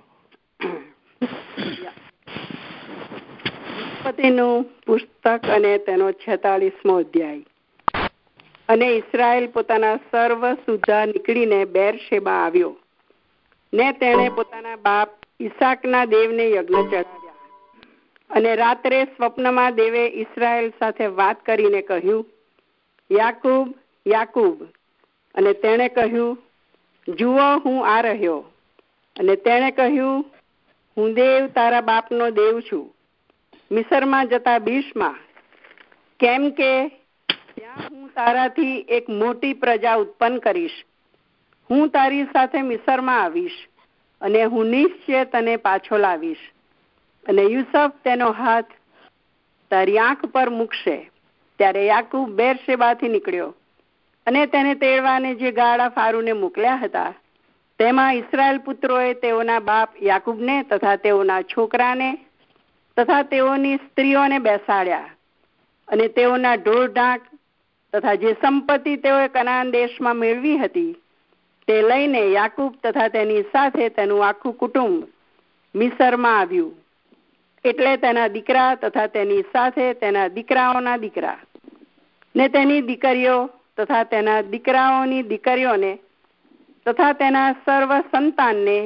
S7: ઉત્પત્તિનું પુસ્તક અને તેનો છેતાલીસમો અધ્યાય. અને ઇસ્રાએલ પોતાના સર્વ સુધા નીકળીને બેરશેબા આવ્યો, ને તેણે પોતાના બાપ ઈસાકના દેવને યજ્ઞ ચડાવ્યા. અને રાત્રે સ્વપ્નમાં દેવે ઇસ્રાએલ સાથે વાત કરીને કહ્યું, યાકૂબ, યાકૂબ. અને તેણે કહ્યું, જુઓ, હું આ રહ્યો. અને તેણે કહ્યું, હું દેવ તારા બાપનો દેવ છું, મિસરમાં જતા બીશમાં, કેમ કે ત્યાં હું તારાથી એક મોટી પ્રજા ઉત્પન્ન કરીશ. હું તારી સાથે મિસરમાં આવીશ, અને હું નિશ્ચય તને પાછો લાવીશ. અને યુસુફ તેનો હાથ તારી આંખ પર મૂકશે. ત્યારે યાકૂબ બેરશેબાથી નીકળ્યો, અને તેને તેડવાને જે ગાડા ફારૂને મોકલ્યા હતા, તેમાં ઇસ્રાએલ પુત્રોએ તેઓના બાપ યાકૂબને તથા તેઓના છોકરાને તથા તેઓની સ્ત્રીઓને બેસાડ્યા. અને તેઓના ઢોર ઢાંક તથા જે સંપત્તિ તેઓએ કનાન દેશમાં મેળવી હતી તે લઈને યાકૂબ તથા તેની સાથે તેનું આખું કુટુંબ મિસરમાં આવ્યું. એટલે તેના દીકરા તથા તેની સાથે તેના દીકરાઓના દીકરા ને તેની દીકરીઓ તથા તેના દીકરાઓની દીકરીઓને તથા તેના સર્વ સંતાનને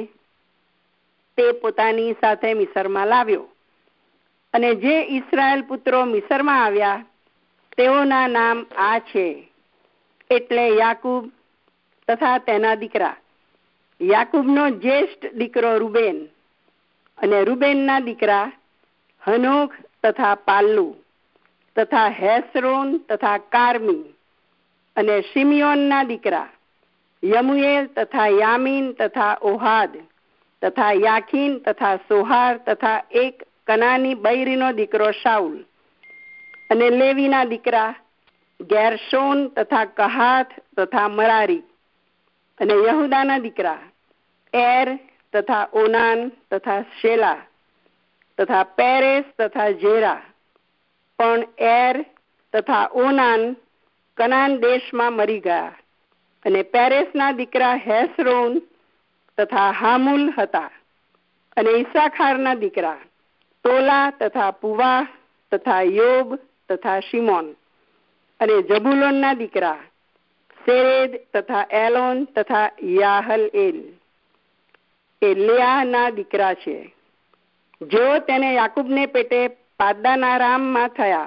S7: તે પોતાની સાથે મિસરમાં લાવ્યો. અને જે ઇસ્રાએલ પુત્રો મિસરમાં આવ્યા તેઓના નામ આ છે, એટલે યાકૂબ તથા તેના દીકરા. યાકૂબનો જ્યેષ્ઠ દીકરો રૂબેન, અને રૂબેનના દીકરા હનોક તથા પાલ્લુ તથા હેસરોન તથા કાર્મી. અને શિમિયોનના દીકરા યમુએલ તથા યામીન તથા ઓહાદ તથા યાખીન તથા સોહાર તથા એક કનાની બૈરીનો દીકરો શાઉલ. અને લેવીના દીકરા ગેરશોન તથા કહાત તથા મરારી. અને યહુદાના દીકરા એર તથા ઓનાન તથા શેલા તથા પેરેસ તથા જેરા. પણ એર તથા ઓનાન કનાન દેશમાં મરી ગયા. અને પેરેસના દીકરા હેસરોન તથા હામુલ હતા. અને ઈસાખારના દીકરા તોલા તથા પુવા તથા યોબ તથા શિમોન. અને જબુલોનના દીકરા સેરેદ તથા એલોન તથા યાહલ એલ. એ લેઆના દીકરા છે, જેઓ તેને યાકૂબને પેટે પાદાનારામમાં થયા.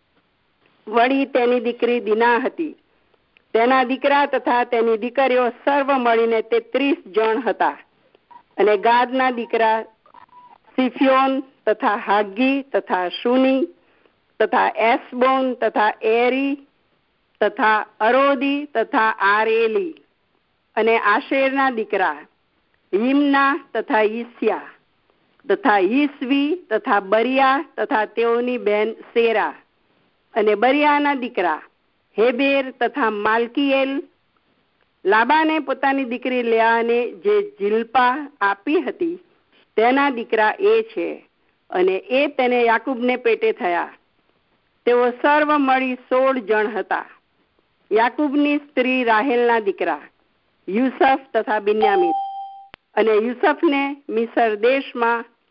S7: વળી તેની દીકરી દીના હતી. તેના દીકરા તથા તેની દીકરીઓ સર્વ મળીને તેત્રીસ જણ હતા. અને ગાદના દીકરા સિફ્યોન તથા હાગ્ગી તથા શુની તથા એસબોન તથા એરી તથા અરોદી તથા આરેલી. અને આશેરના દીકરા યિમના તથા યિસ્યા તથા યિસ્વી તથા બરિયા તથા તેઓની બહેન સેરા. અને બરિયાના દીકરા હેબેર તથા માલ્કીએલ. લાબાને પોતાની દીકરી લેઆને જે જિલ્પા આપી હતી તેના દીકરા એ છે, અને એ તેને યાકૂબને પેટે થયા. તેઓ સર્વ મળી સોળ જણ હતા. યાકૂબની સ્ત્રી રાહેલના દીકરા યુસફ તથા બિન્યામીન. અને યુસફને મિસર દેશમાં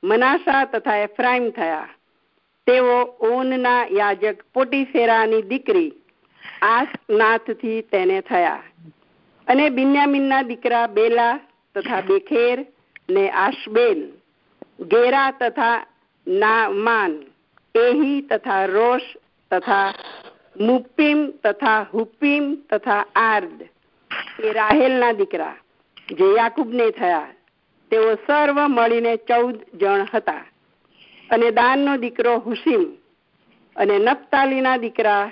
S7: મનાસા તથા એફ્રાઈમ થયા. તેઓ ઓનના યાજક પોટીફેરાની દીકરી આસનાથથી તેને થયા. અને બિન્યામીનના દીકરા બેલા તથા બેખેર ને આશબેલ, ગેરા તથા નામાન, એહી તથા રોશ તથા મુપ્પીમ તથા હુપ્પીમ તથા આર્દ એ રાહેલના દીકરા જે યાકૂબને થયા. તેઓ સર્વ મળીને ચૌદ જણ હતા. અને દાનનો દીકરો હુશીમ અને નપ્તાલીના દીકરા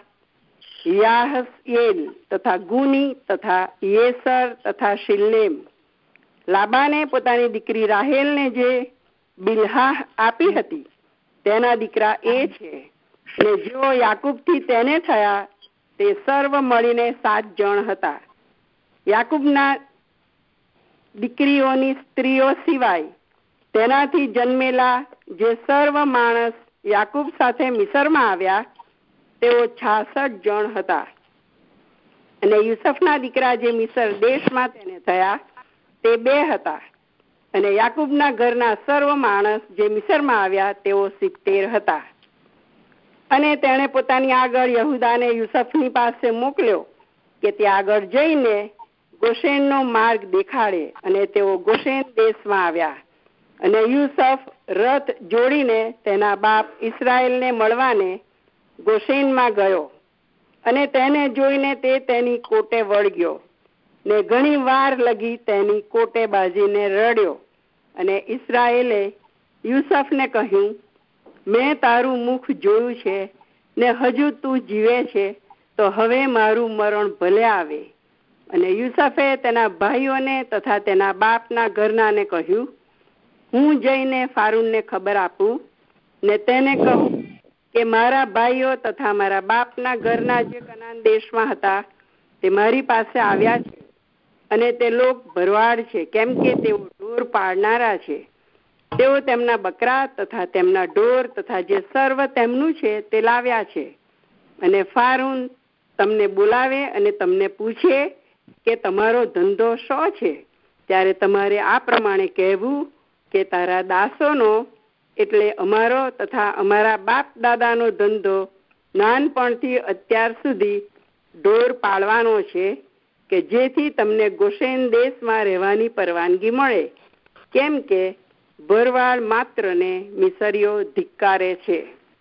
S7: યાહસયેલ તથા ગુની તથા યેસર તથા શિલ્લેમ. લાબાને પોતાની દીકરી રાહેલને જે બિલ્હાહ આપી હતી તેના દીકરા એ છે. ને જેઓ યાકૂબથી તેને થયા તે સર્વ મળીને સાત જણ હતા. યાકૂબના દીકરીઓની સ્ત્રીઓ સિવાય તેનાથી જન્મેલા જે સર્વ માણસ યાકૂબ સાથે મિસરમાં આવ્યા તેઓ છાસઠ જણ હતા. અને યુસફના દીકરા જે મિસર દેશમાં તેને થયા તે બે હતા. અને યાકૂબના ઘરના સર્વ માણસ જે મિસરમાં આવ્યા તેઓ સિત્તેર હતા. અને તેણે પોતાની આગળ યહૂદાને યુસફની પાસે મોકલ્યો કે તે આગળ જઈને ગોશેનનો માર્ગ દેખાડે. અને તેઓ ગોશેન દેશમાં આવ્યા. અને યુસફ રથ જોડીને તેના બાપ ઇસ્રાયેલને મળવાને ગોશેનમાં ગયો. અને તેને જોઈને તે તેની કોટે વળગ્યો ને ઘણી વાર લગી તેની કોટે બાજીને રડ્યો. અને ઇસ્રાયેલે યુસફને કહ્યું, મેં તારું મુખ જોયું છે ને હજુ તું જીવે છે તો હવે મારું મરણ ભલે આવે. અને યુસફે તેના ભાઈઓને તથા તેના બાપના ઘરનાને કહ્યું, હું જઈને ફારૂનને ખબર આપું ને તેને કહું કે મારા ભાઈઓ તથા મારા બાપના ઘરના જે કનાન દેશમાં હતા તે મારી પાસે આવ્યા છે. અને તે લોક ભરવાડ છે, કેમ કે તેઓ ઢોર પાળનારા છે. તેઓ તેમના બકરા તથા તેમના ઢોર તથા જે સર્વ તેમનું છે તે લાવ્યા છે. અને ફારૂન તમને બોલાવે અને તમને પૂછે કે તમારો ધંધો શો છે, ત્યારે તમારે આ પ્રમાણે કહેવું કે તારા દાસોનો એટલે અમારો તથા અમારા બાપ દાદાનો ધંધો નાનપણથી અત્યાર સુધી ઢોર પાળવાનો છે, કે જેથી તમને ગોશેન દેશમાં રહેવાની પરવાનગી મળે, કેમ કે ભરવાડ માત્ર ને મિસરીઓ ધિક્કારે છે.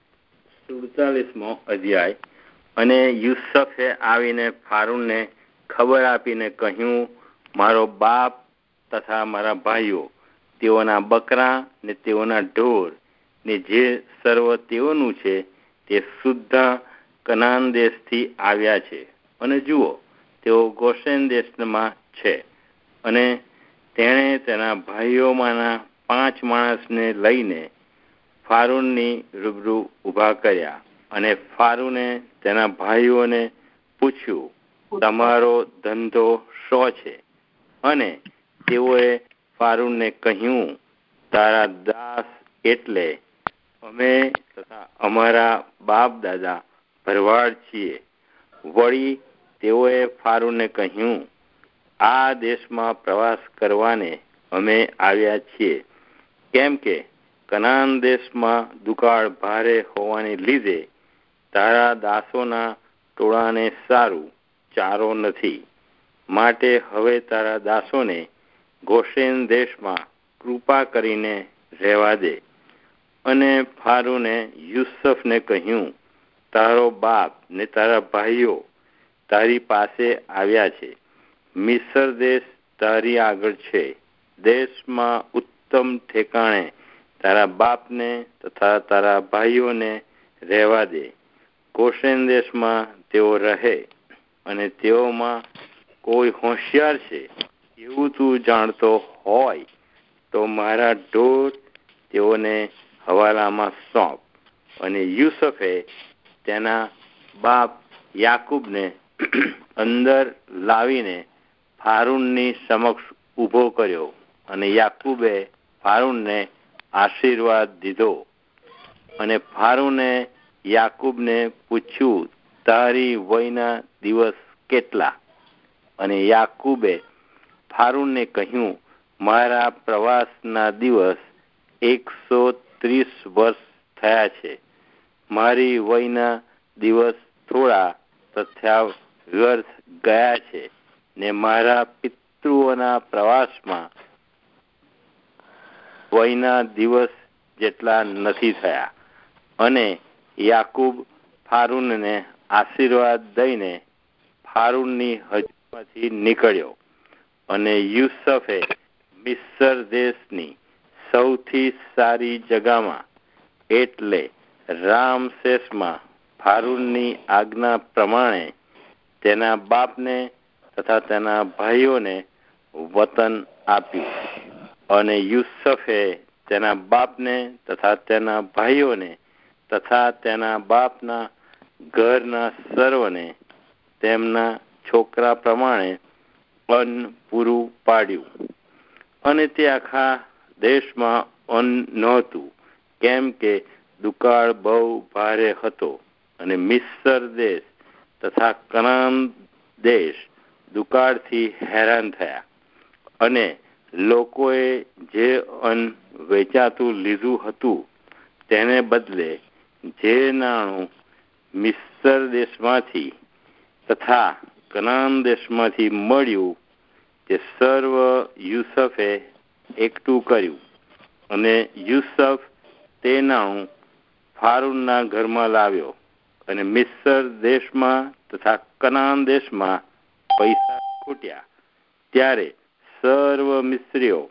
S8: સુડતાલીસમો અધ્યાય. અને યુસુફે આવીને ફારૂનને ખબર આપીને કહ્યું, મારો બાપ તથા મારા ભાઈઓ, તેઓના બકરા ને તેઓના ઢોર ને જે સર્વ તેઓનું છે તે શુદ્ધ કનાન દેશથી આવ્યા છે. અને જુઓ, તેઓ ગોશેન દેશમાં છે. અને તેણે તેના ભાઈઓમાંના પાંચ માણસને લઈને ફારૂનની રૂબરૂ ઊભા કર્યા. અને ફારૂને તેના ભાઈઓને પૂછ્યું, તમારો ધંધો શો છે? અને તેઓએ ફારૂનને કહ્યું, તારા દાસ એટલે અમે તથા અમારા બાપ દાદા ભરવાડ છીએ. વળી તેઓએ ફારૂનને કહ્યું, આ દેશમાં પ્રવાસ કરવાને અમે આવ્યા છીએ, કેમ કે કનાન દેશમાં દુકાળ ભારે હોવાને લીધે તારા દાસોના ટોળાને સારું ચારો નથી. માટે હવે તારા દાસોને ગોશેન દેશમાં કૃપા કરીને રહેવા દે. અને ફારૂને યુસુફને કહ્યું, તારો બાપ ને તારા ભાઈઓ તારી પાસે આવ્યા છે. મિસર દેશ તારી આગળ છે. દેશમાં ઉત્તમ ઠેકાણે તારા બાપને તથા તારા ભાઈઓને રહેવા દે. ગોશેન દેશમાં તેઓ રહે. અને તેઓમાં કોઈ હોશિયાર છે એવું તું જાણતો હોય તો મારા ઢોર તેઓને હવાલામાં સોંપ. અને યુસુફે તેના બાપ યાકૂબને અંદર લાવીને ફારૂનની સમક્ષ ઊભો કર્યો. અને યાકૂબે ફારૂનને આશીર્વાદ દીધો. અને ફારૂને યાકૂબને પૂછ્યું, તારી વયના દિવસ કેટલા? અને યાકૂબે ફારૂનને કહ્યું, મારા પ્રવાસના દિવસ એકસો ત્રીસ વર્ષ થયા છે. મારી વયના દિવસ થોડા તથા વ્યર્થ ગયા છે ને મારા પિતૃઓના પ્રવાસમાં વયના દિવસ જેટલા નથી થયા. અને યાકૂબ ફારૂનને આશીર્વાદ દઈને ફારૂનની હદમાંથી નીકળ્યો, અને યુસુફે મિસ્ર દેશની સૌથી સારી જગામાં એટલે રામસેસમાં ફારૂનની આજ્ઞા પ્રમાણે તેના બાપને તથા તેના ભાઈઓને વતન આપ્યું. અને યુસુફે તેના બાપને તથા તેના ભાઈઓને તથા તેના બાપના ઘરના સર્વને તેમના છોકરા પ્રમાણે અન્ન પૂરું પાડ્યું. અને તે આખા દેશમાં અન્ન નહોતું, કેમ કે દુકાળ બહુ ભારે હતો, અને મિસ્ર દેશ તથા કનાન દેશ દુકાળથી હેરાન થયા. અને લોકોએ જે અન્ન વેચાતું લીધું હતું તેને બદલે જે નાણું મિસ્ર દેશમાંથી તથા કનાન દેશમાંથી મળ્યું તે સર્વ યુસુફે એકઠું કર્યું. અને યુસુફ તે નાણું ફારૂનના ઘરમાં લાવ્યો. અને મિસ્ર દેશમાં તથા કનાન દેશમાં પૈસા ખૂટ્યા ત્યારે સર્વ મિસ્રીઓ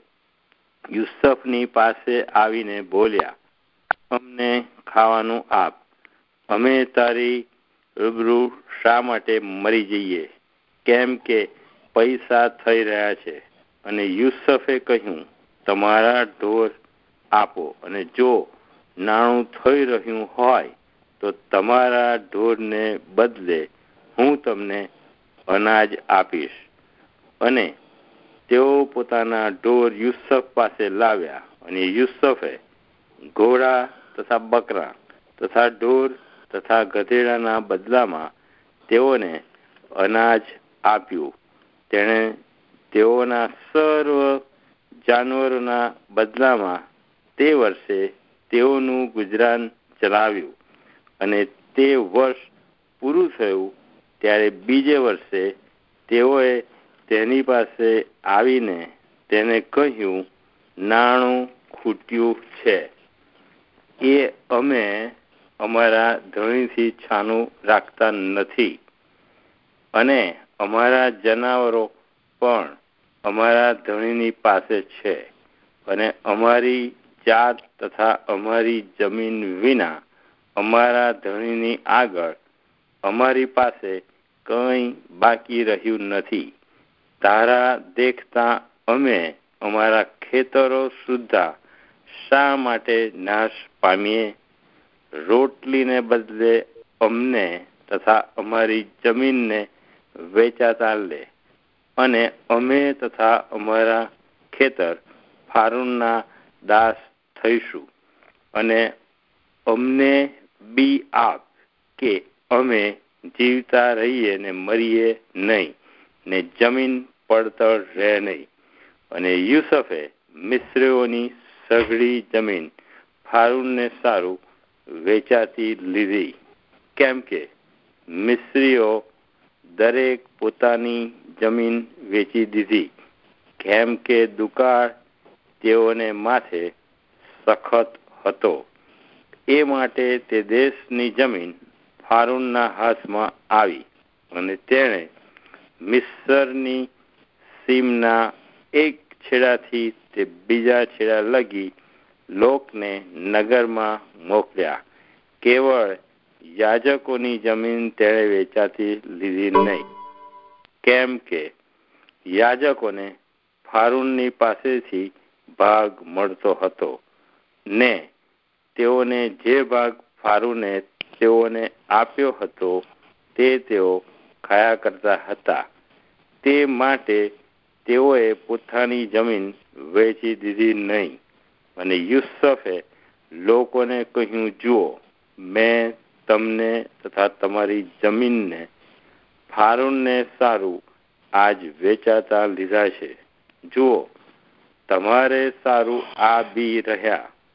S8: યુસુફની પાસે આવીને બોલ્યા, અમને ખાવાનું આપ, અમે તારી રૂબરૂ શા માટે મરી જઈએ, કેમ કે પૈસા થઈ રહ્યા છે. અને યુસુફે કહ્યું, તમારા ઢોર આપો, અને જો નાણું થઈ રહ્યું હોય તો તમારા ઢોરને બદલે હું તમને અનાજ આપીશ. અને તેઓ પોતાના ઢોર યુસુફ પાસે લાવ્યા. અને યુસુફે ઘોડા તથા બકરા તથા ઢોર તથા ગધેડાના બદલામાં તેઓને અનાજ આપ્યું. તેણે તેઓના સર્વ જાનવરોના બદલામાં તે વર્ષે તેઓનું ગુજરાન ચલાવ્યું. અને તે વર્ષ પૂરું થયું ત્યારે બીજે વર્ષે તેઓએ તેની પાસે આવીને તેને કહ્યું, નાણું ખૂટ્યું છે, એ અમે અમારા ધણીથી છાનું રાખતા નથી, અને અમારા જનાવરો પણ અમારા ધણીની પાસે છે, અને અમારી જાત તથા અમારી જમીન વિના અમારા ધણીની આગળ અમારી પાસે કંઈ બાકી રહ્યું નથી. તારા દેખતા અમે અમારા ખેતરો સુદ્ધા શા માટે નાશ પામીએ? રોટલીને બદલે અમને તથા અમારી જમીનને વેચાતા લે, અને અમે તથા અમારા ખેતર ફારૂનના દાસ થઈશું. અને અમને બી આપ કે અમે જીવતા રહીએ ને મરીએ નહીં, ને જમીન પડતર રહે નહીં. અને યુસુફે મિસ્રીઓની સઘળી જમીન ફારૂનને સારું વેચાતી લીધી, કેમ કે મિસ્રીઓ દરેક પોતાની જમીન વેચી દીધી, કેમ કે દુકાળ તેઓને માથે સખત હતો. એ માટે તે દેશની જમીન ફારૂનના હાથમાં આવી, અને તેણે મિસ્રની સીમના એક છેડાથી તે બીજા છેડા લગી લોકને નગરમાં મોકલ્યા. કેવળ યાજકોની જમીન તેણે વેચાતી લીધી નહીં, કેમ કે યાજકોને ફારૂનની પાસેથી ભાગ મળતો હતો, ને તેઓને જે ભાગ ફારૂને તેઓને આપ્યો હતો તે તેઓ ખાયા કરતા હતા. તે માટે તેઓએ પોતાની જમીન વેચી દીધી નહીં. અને યુસુફે લોકોને કહ્યું, જુઓ, મેં તમને તથા તમારી જમીનને ફારૂનને સારું આજ વેચાતા લીધા છે. જુઓ, તમારે સારું આ બી રહ્યા,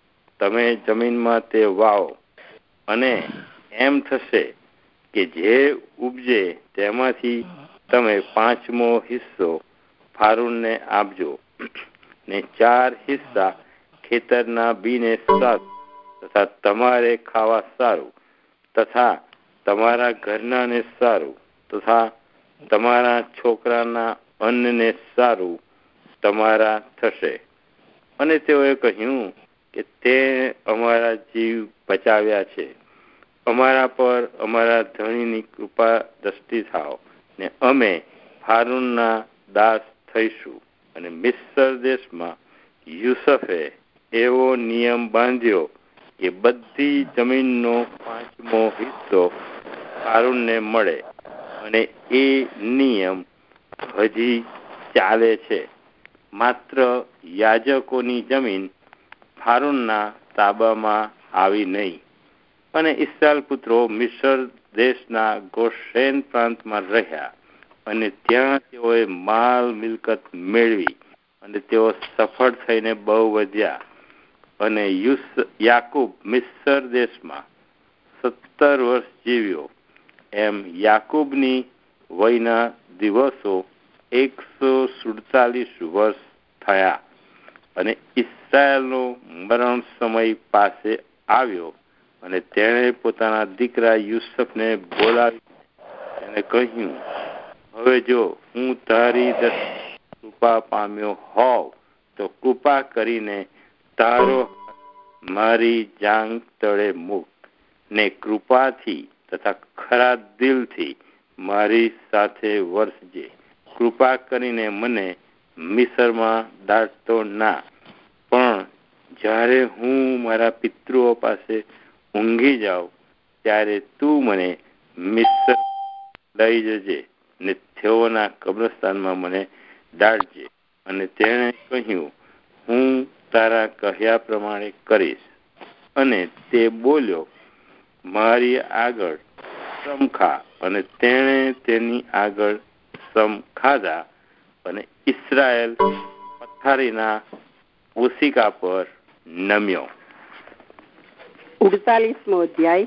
S8: તમે જમીનમાં તે વાવો, અને એમ થશે કે જે ઉપજે તેમાંથી તમે પાંચમો હિસ્સો ફારૂનને આપજો, ને ચાર હિસ્સા ખેતરના બીને સારું તથા તમારે ખાવા સારું તથા તમારા ઘરનાને સારું તથા તમારા છોકરાના અન્નને સારું તમારા થશે. અને તેઓએ કહ્યું કે તે અમારા જીવ બચાવ્યા છે, અમારા પર અમારા ધણીની કૃપા દ્રષ્ટિ થાવ, ને અમે ફારૂનના દાસ થઈશું. અને મિસ્ર દેશમાં યુસુફે એવો નિયમ બાંધ્યો કે બધી જમીનનો પાંચમો હિસ્સો ફારૂનને મળે, અને એ નિયમ હજી ચાલે છે. માત્ર યાજકોની જમીન ફારૂનના તાબામાં આવી નહીં. અને ઇસ્રાએલ પુત્રો મિસ્ર દેશના ગોશેન પ્રાંતમાં રહ્યા, અને ત્યાં તેઓએ માલ મિલકત મેળવી, અને તેઓ સફળ થઈને બહુ વધ્યા. અને યુસ યાકૂબ મિસ્ર દેશમાં સત્તર વર્ષ જીવ્યો. એમ યાકૂબની વયના દિવસો એકસો સુડતાલીસ વર્ષ થયા. અને ઇસ્રાએલનો મરણ સમય પાસે આવ્યો, અને તેણે પોતાના દીકરા યુસુફને બોલાવી તેને કહ્યું, હવે જો હું તારી દ્રષ્ટિએ કૃપા પામ્યો હોવ તો કૃપા કરીને તારો મારી જાંઘ તળે મૂક, ને કૃપાથી તથા ખરા દિલથી મારી સાથે વરસજે. કૃપા કરીને મને મિસરમાં દાટતો ના, પણ જ્યારે હું મારા પિતૃઓ પાસે ઊંઘી જાઉં ત્યારે તું મને મિસ્ર લઈ જજે, ને તેઓના કબ્રસ્તાનમાં મને દાટજે. અને તેણે કહ્યું, હું તારા કહ્યા પ્રમાણે કરીશ. અને તે બોલ્યો, મારી આગળ સમ ખા. અને તેણે તેની આગળ સમ ખાધા. અને ઇસ્રાએલ પથારીના ઓશિકા પર નમ્યો.
S7: ઉડતાલીસમો અધ્યાય.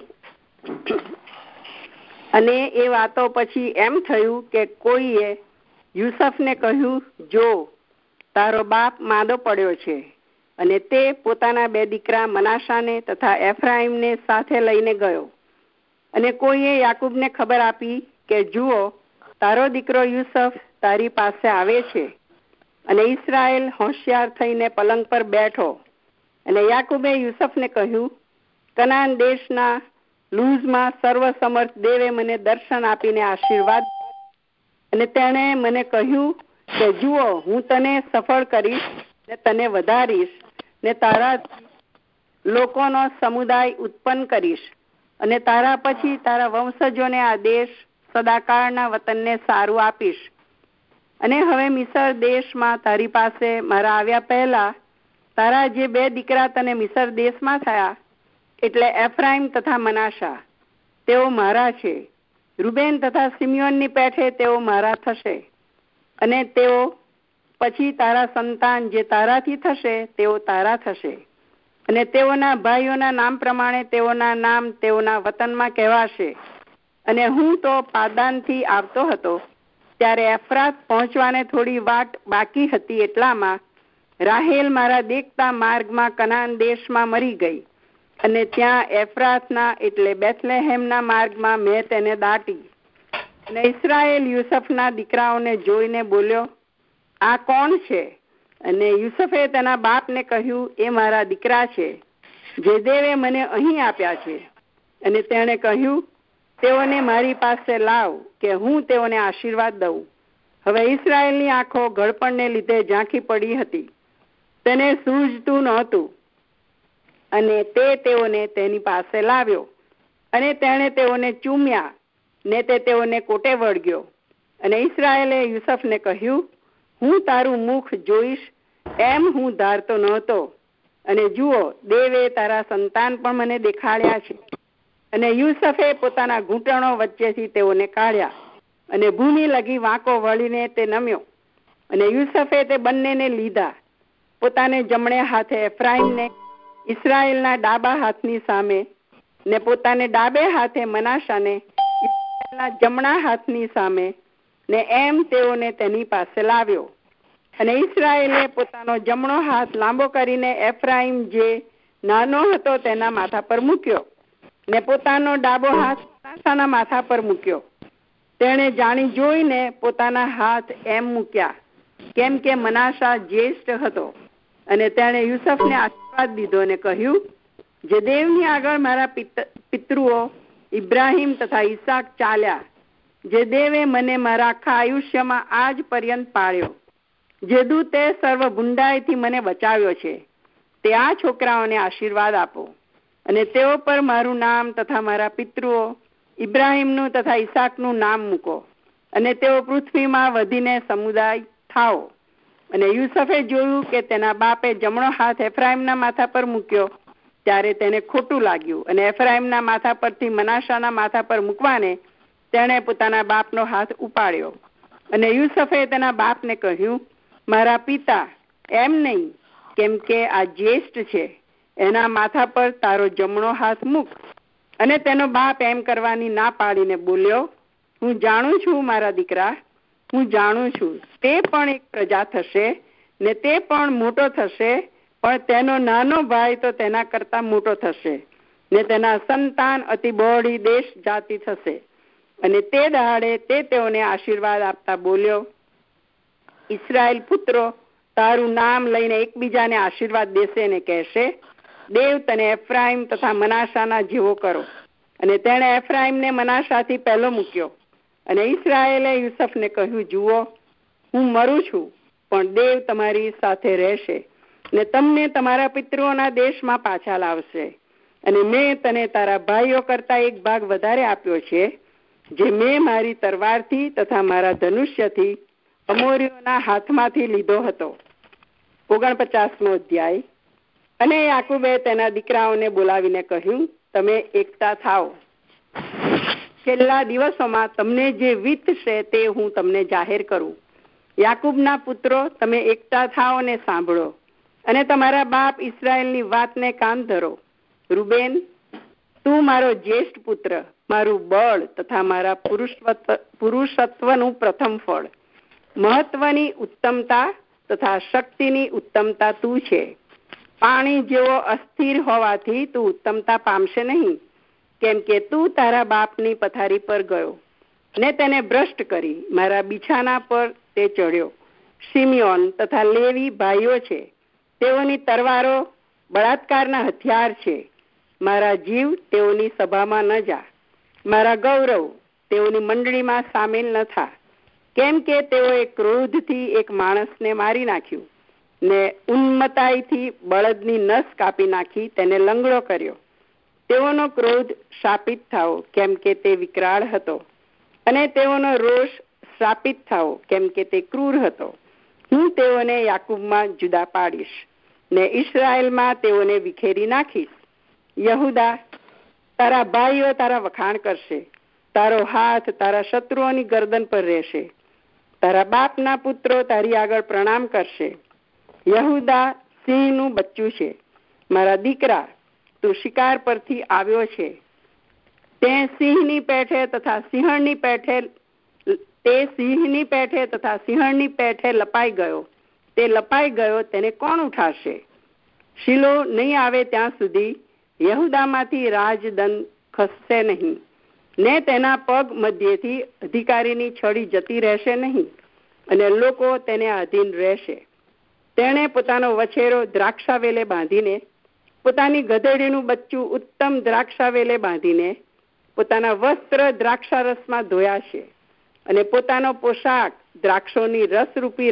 S7: અને એ વાતો પછી એમ થયું કે કોઈએ યુસુફને કહ્યું, જો તારો બાપ માંદો પડ્યો છે. અને તે પોતાના બે દીકરા મનાશાને તથા એફ્રાઈમને સાથે લઈને ગયો. અને કોઈએ યાકૂબને ખબર આપી કે જુઓ, તારો દીકરો યુસુફ તારી પાસે આવે છે. અને ઇસ્રાએલ હોશિયાર થઈને પલંગ પર બેઠો. અને યાકૂબે યુસુફને કહ્યું, કનાન દેશના લૂઝમાં સર્વસમર્થ દેવે મને દર્શન આપીને આશીર્વાદ, અને તેણે મને કહ્યું કે જુઓ, હું તને સફળ કરીશ, ને તને વધારીશ, ને તારા લોકોનો સમુદાય ઉત્પન્ન કરીશ, અને તારા પછી તારા વંશજોને આ દેશ સદાકાળના વતનને સારું આપીશ. અને હવે મિસર દેશમાં તારી પાસે મારા આવ્યા પહેલા તારા જે બે દીકરા તને મિસર દેશમાં થયા, એટલે એફ્રાઈમ તથા મનાશા, તેઓ મારા છે. રૂબેન તથા સિમિયોનની પેઠે તેઓ મારા થશે. અને તેઓ પછી તારા સંતાન જે તારાથી થશે તેઓ તારા થશે. અને તેઓના ભાઈઓના નામ પ્રમાણે તેઓના નામ તેઓના વતનમાં કહેવાશે. અને હું તો પાદાનથી આવતો હતો, ત્યારે એફ્રાત પહોંચવાને થોડી વાટ બાકી હતી, એટલામાં રાહેલ મારા દેખતા માર્ગમાં કનાન દેશમાં મરી ગઈ. અને ત્યાં એફ્રાતના એટલે બેથલેહેમના માર્ગમાં મેં તેને દાટી. અને ઇસ્રાએલ યુસુફના દીકરાઓને જોઈને બોલ્યો, આ કોણ છે? અને યુસુફે તેના બાપને કહ્યું, એ મારા દીકરા છે, જે દેવે મને અહીં આપ્યા છે. અને તેણે કહ્યું, તેઓને મારી પાસે લાવ, કે હું તેઓને આશીર્વાદ દઉં. હવે ઇસ્રાએલની આંખો ઘડપણને લીધે ઝાંખી પડી હતી, તેને સૂઝતું નહોતું. અને તે તેઓને તેની પાસે લાવ્યો. અને તેણે તેઓને ચૂમ્યા, ને તે તેઓને કોટે વળગ્યો. અને ઇસ્રાએલે યુસુફને કહ્યું, હું તારું મુખ જોઈશ એમ હું ધારતો નહોતો. અને જુઓ, દેવે તારા સંતાન પણ મને દેખાડ્યા છે. અને યુસુફે પોતાના ઘૂંટણો વચ્ચેથી તેઓને કાઢ્યા, અને ભૂમિ લગી વાંકો વળીને તે નમ્યો. અને યુસુફે તે બંનેને લીધા, પોતાને જમણે હાથે એફ્રાઈમને ઇસરાયેલના ડાબા હાથની સામે ને પોતાને ડાબે હાથે મનાશાને ઇસરાયેલના જમણા હાથની સામે ને એમ તેઓને તેની પાસે લાવ્યો. અને ઇસરાયેલે પોતાનો જમણો હાથ લાંબો કરીને એફ્રાઈમ જે નાનો હતો તેના માથા પર મૂક્યો ને પોતાનો ડાબો હાથ મનાસાના માથા પર મૂક્યો. તેણે જાણી જોઈને પોતાના હાથ એમ મૂક્યા, કેમ કે મનાસા જ્યેષ્ઠ હતો. અને તેણે યુસુફને આશીર્વાદ દીધો અને કહ્યું, જે દેવની આગળ મારા પિતૃઓ ઇબ્રાહિમ તથા ઈસાક ચાલ્યા, જે દેવે મને મારા આખા આયુષ્યમાં આજ પર્યંત પાળ્યો, જે દૂતે સર્વ ભૂંડાઈથી મને બચાવ્યો છે, તે આ છોકરાઓને આશીર્વાદ આપો અને તેઓ પર મારું નામ તથા મારા પિતૃઓ ઇબ્રાહિમનું તથા ઈસાકનું નામ મૂકો અને તેઓ પૃથ્વીમાં વધીને સમુદાય થાઓ. અને યુસુફે જોયું કે તેના બાપે જમણો હાથ એફ્રાઈમના માથા પર મૂક્યો ત્યારે તેને ખોટું લાગ્યું, અને એફ્રાઈમના માથા પરથી મનાશાના માથા પર મૂકવાને તેણે પોતાના બાપનો હાથ ઉપાડ્યો. અને યુસુફે તેના બાપને કહ્યું, મારા પિતા, એમ નહીં, કેમ કે આ જ્યેષ્ઠ છે, એના માથા પર તારો જમણો હાથ મૂક. અને તેનો બાપ એમ કરવાની ના પાડીને બોલ્યો, હું જાણું છું મારા દીકરા, હું જાણું છું, તે પણ એક પ્રજા થશે ને તે પણ મોટો થશે, પણ તેનો નાનો ભાઈ તો તેના કરતા મોટો થશે ને તેના સંતાન અતિ બહોળી દેશ જાતિ થશે. અને તે દહાડે તે તેઓને આશીર્વાદ આપતા બોલ્યો, ઇસ્રાયેલ પુત્રો તારું નામ લઈને એકબીજાને આશીર્વાદ દેશે ને કહેશે, દેવ તને એફ્રાઈમ તથા મનાશાના જેવો કરો. અને તેણે એફ્રાઈમને મનાશાથી પહેલો મૂક્યો. અને ઇસરાયેલે યુસુફને કહ્યું, જુઓ, હું મરું છું, પણ દેવ તમારી સાથે રહેશે ને તમને તમારા પિતૃઓના દેશમાં પાછા લાવશે. અને મેં તને તારા ભાઈઓ કરતા એક ભાગ વધારે આપ્યો છે, જે મેં મારી તરવારથી તથા મારા ધનુષ્યથી અમોરીઓના હાથમાંથી લીધો હતો. ઓગણપચાસમો અધ્યાય. અને યાકૂબે તેના દીકરાઓને બોલાવીને કહ્યું, તમે એકતા થાઓ. છેલ્લા દિવસોમાં તમને જે વીતશે તે હું તમને જાહેર કરું. યાકૂબના પુત્રો, તમે એકતા થાઓ ને સાંભળો, અને તમારા બાપ ઇસ્રાયેલની વાતને કાન ધરો. રૂબેન, તું મારો જ્યેષ્ઠ પુત્ર, મારું બળ તથા મારા પુરુષત્વ પુરુષત્વનું પ્રથમ ફળ, મહત્વની ઉત્તમતા તથા શક્તિની ઉત્તમતા તું છે. પાણી જેવો અસ્થિર હોવાથી તું ઉત્તમતા પામશે નહીં, કેમ કે તું તારા બાપની પથારી પર ગયો ને તેને ભ્રષ્ટ કરી, મારા બિછાના પર તે ચડ્યો. શિમિયોન તથા લેવી ભાઈઓ છે, તેઓની તરવારો બળાત્કારના હથિયાર છે. મારા જીવ તેઓની સભામાં ન જા, મારા ગૌરવ તેઓની મંડળીમાં સામેલ ન થા, કેમ કે તેઓએ ક્રોધથી એક માણસને મારી નાખ્યું ને ઉન્મતાઈથી બળદની નસ કાપી નાખી તેને લંગડો કર્યો. તેઓનો ક્રોધ શાપિત થાઓ, કેમ કે તે વિકરાળ હતો, અને તેઓનો રોષ શાપિત થાઓ, કેમ કે તે ક્રૂર હતો. હું તેઓને યાકૂબમાં જુદા પાડીશ ને ઇસ્રાયેલમાં તેઓને વિખેરી નાખીશ. યહૂદા, તારા ભાઈઓ તારા વખાણ કરશે, તારો હાથ તારા શત્રુઓની ગરદન પર રહેશે, તારા બાપના પુત્રો તારી આગળ પ્રણામ કરશે. યહૂદા સિંહનું બચ્ચું છે, મારા દીકરા, તું શિકાર પરથી આવ્યો છે. તે સિંહની પેઠે તથા સિંહણની પેઠે તે સિંહની પેઠે તથા સિંહણની પેઠે લપાઈ ગયો. તે લપાઈ ગયો, તેને કોણ ઉઠાશે? શિલો નહીં આવે ત્યાં સુધી યહૂદામાંથી રાજદંડ ખસશે નહીં, ને તેના પગ મધ્યેથી અધિકારીની છડી જતી રહેશે નહીં, અને લોકો તેને આધીન રહેશે. તેણે પોતાનો વછેરો દ્રાક્ષાવેલે બાંધીને, પોતાની ગધેડીનું બચ્ચું ઉત્તમ દ્રાક્ષાવેલે બાંધીને, પોતાના વસ્ત્ર દ્રાક્ષારસમાં ધોયા છે, અને પોતાનો પોશાક દ્રાક્ષોની રસરૂપી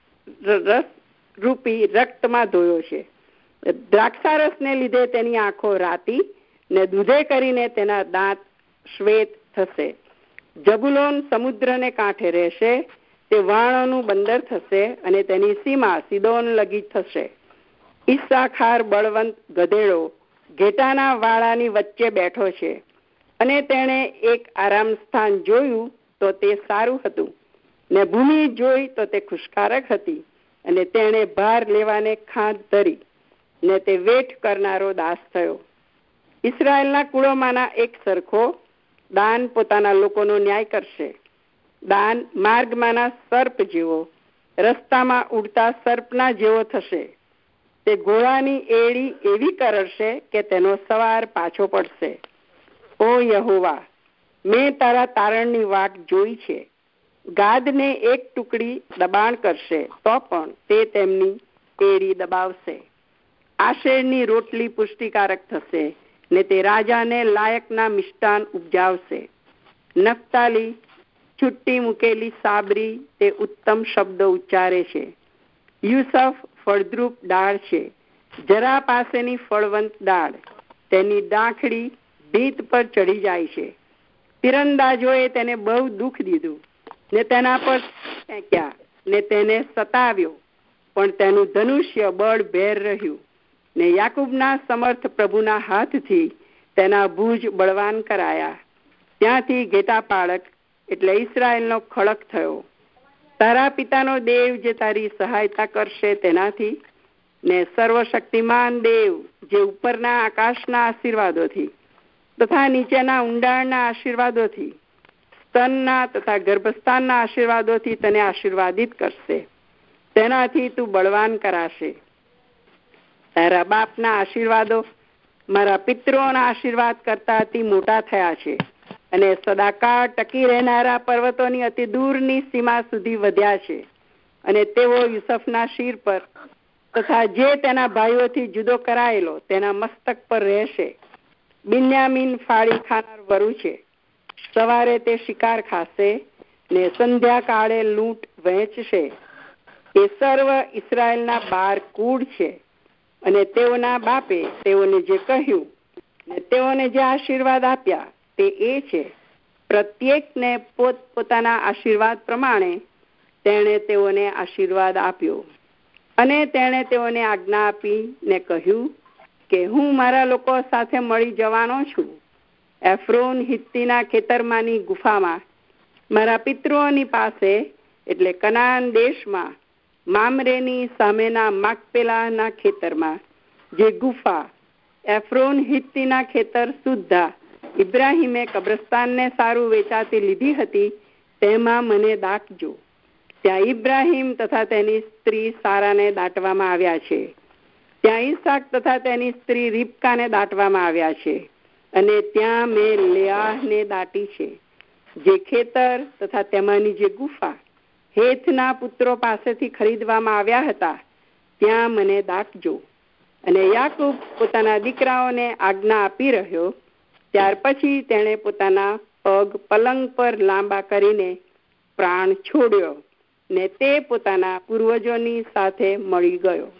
S7: રસરૂપી રક્તમાં ધોયો છે. દ્રાક્ષારસને લીધે તેની આંખો રાતી ને દૂધે કરીને તેના દાંત શ્વેત થશે. જબુલોન સમુદ્રને કાંઠે રહેશે, તે વાણોનું બંદર થશે, અને તેની સીમા સિદોન લગી થશે. ઈસાખાર બળવંત ગધેડો ઘેટાના વાળાની વચ્ચે બેઠો છે, અને તેણે એક આરામ સ્થાન જોયું તો તે સારું હતું, ને ભૂમિ જોઈ તો તે ખુશકારક હતી, અને તેણે ભાર લેવાને ખાંડ ધરી. ને તે વેઠ કરનારો દાસ થયો. ઇસરાયેલના કુળોમાંના એક સરખો દાન પોતાના લોકોનો ન્યાય કરશે. દાન માર્ગમાંના સર્પ જેવો, રસ્તામાં ઉડતા સર્પના જેવો થશે. તે ઘોડાની એડી એવી કરડશે કે તેનો સવાર પાછો પડશે. ઓ યહોવા, મેં તારા તારણની વાટ જોઈ છે. ગાદને એક ટુકડી દબાણ કરશે તો પણ તે તેમની એડી દબાવશે. આશેરની રોટલી પુષ્ટિકારક થશે ને તે રાજાને લાયકના મિષ્ટાન ઉપજાવશે. નફતાલી છુટ્ટી મૂકેલી સાબરી તે ઉત્તમ શબ્દ ઉચ્ચારે છે. યુસફ ફળદ્રુપ ડાળ છે, જરા પાસેની ફળવંત ડાળ. તેની ડાંખડી ભીત પર ચડી જાય છે. તીરંદાજોએ તેને બહુ દુઃખ દીધું ને તેના પર ફેંક્યા ને તેને સતાવ્યો, પણ તેનું ધનુષ્ય બળ ભેર રહ્યું ને યાકૂબના સમર્થ પ્રભુના હાથથી તેના ભુજ બળવાન કરાયા. ત્યાંથી ઘેટા પાળક એટલે ઇસરાયેલનો ખડક થયો. તારા પિતાનો દેવ જે તારી સહાયતા કરશે તેનાથી, ને સર્વશક્તિમાન દેવ જે ઉપરના આકાશના આશીર્વાદોથી તથા નીચેના ઊંડાણના આશીર્વાદોથી, સ્તનના તથા ગર્ભસ્થાનના આશીર્વાદોથી તને આશીર્વાદિત કરશે. તેનાથી તું બળવાન કરાશે. તારા બાપના આશીર્વાદો મારા પિતૃઓના આશીર્વાદ કરતા અતિ મોટા થયા છે, અને સદાકાળ ટકી રહેનારા પર્વતોની અતિ દૂરની સીમા સુધી વધ્યા છે. અને તેઓ યુસફના શિર પર તથા જે તેના ભાઈઓથી જુદો કરાયેલો તેના મસ્તક પર રહેશે. બિન્યામીન ફાળી ખાનાર વરુ છે. સવારે તે શિકાર ખાશે ને સંધ્યા કાળે લૂંટ વહેંચશે. એ સર્વ ઇસરાયેલના બાર કુળ છે, અને તેઓના બાપે તેઓને જે કહ્યું ને તેઓને જે આશીર્વાદ આપ્યા તે એ છે. પ્રત્યેકને પોત પોતાના આશીર્વાદ પ્રમાણે તેણે તેઓને આશીર્વાદ આપ્યો. અને તેણે તેઓને આજ્ઞા આપી ને કહ્યું કે હું મારા લોકો સાથે મળી જવાનો છું. એફ્રોન હિત્તીના ખેતરમાંની ગુફામાં મારા પિતૃઓની પાસે એટલે કનાન દેશમાં મામરેની સામેના માકપેલાના ખેતરમાં જે ગુફા એફ્રોન હિત્તીના ખેતર સુદ્ધા ઇબ્રાહીમે કબ્રસ્તાનને સારું વેચાતી લીધી હતી, તેમાં મને દાટજો. ત્યાં ઇબ્રાહીમ તથા તેની સ્ત્રી સારાને દાટવામાં આવ્યા છે. ત્યાં ઈસાક તથા તેની સ્ત્રી રીબકાને દાટવામાં આવ્યા છે. અને ત્યાં મેં લેઆહને દાટી છે. જે ખેતર તથા તેમાંની જે ગુફા હેથના પુત્રો પાસેથી ખરીદવામાં આવ્યા હતા, ત્યાં મને દાટજો. અને યાકૂબ પોતાના દીકરાઓને આજ્ઞા આપી રહ્યો. ત્યાર પછી તેણે પોતાના પગ પલંગ પર લાંબા કરીને પ્રાણ છોડ્યો, ને તે પોતાના પૂર્વજોની સાથે મળી ગયો.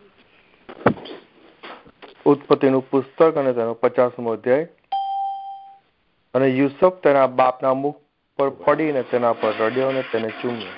S9: ઉત્પત્તિનું પુસ્તક અને તેનો પચાસમો અધ્યાય. અને યુસુફ તેના બાપના મુખ પર પડીને તેના પર રડ્યો અને તેને ચૂમ્યો.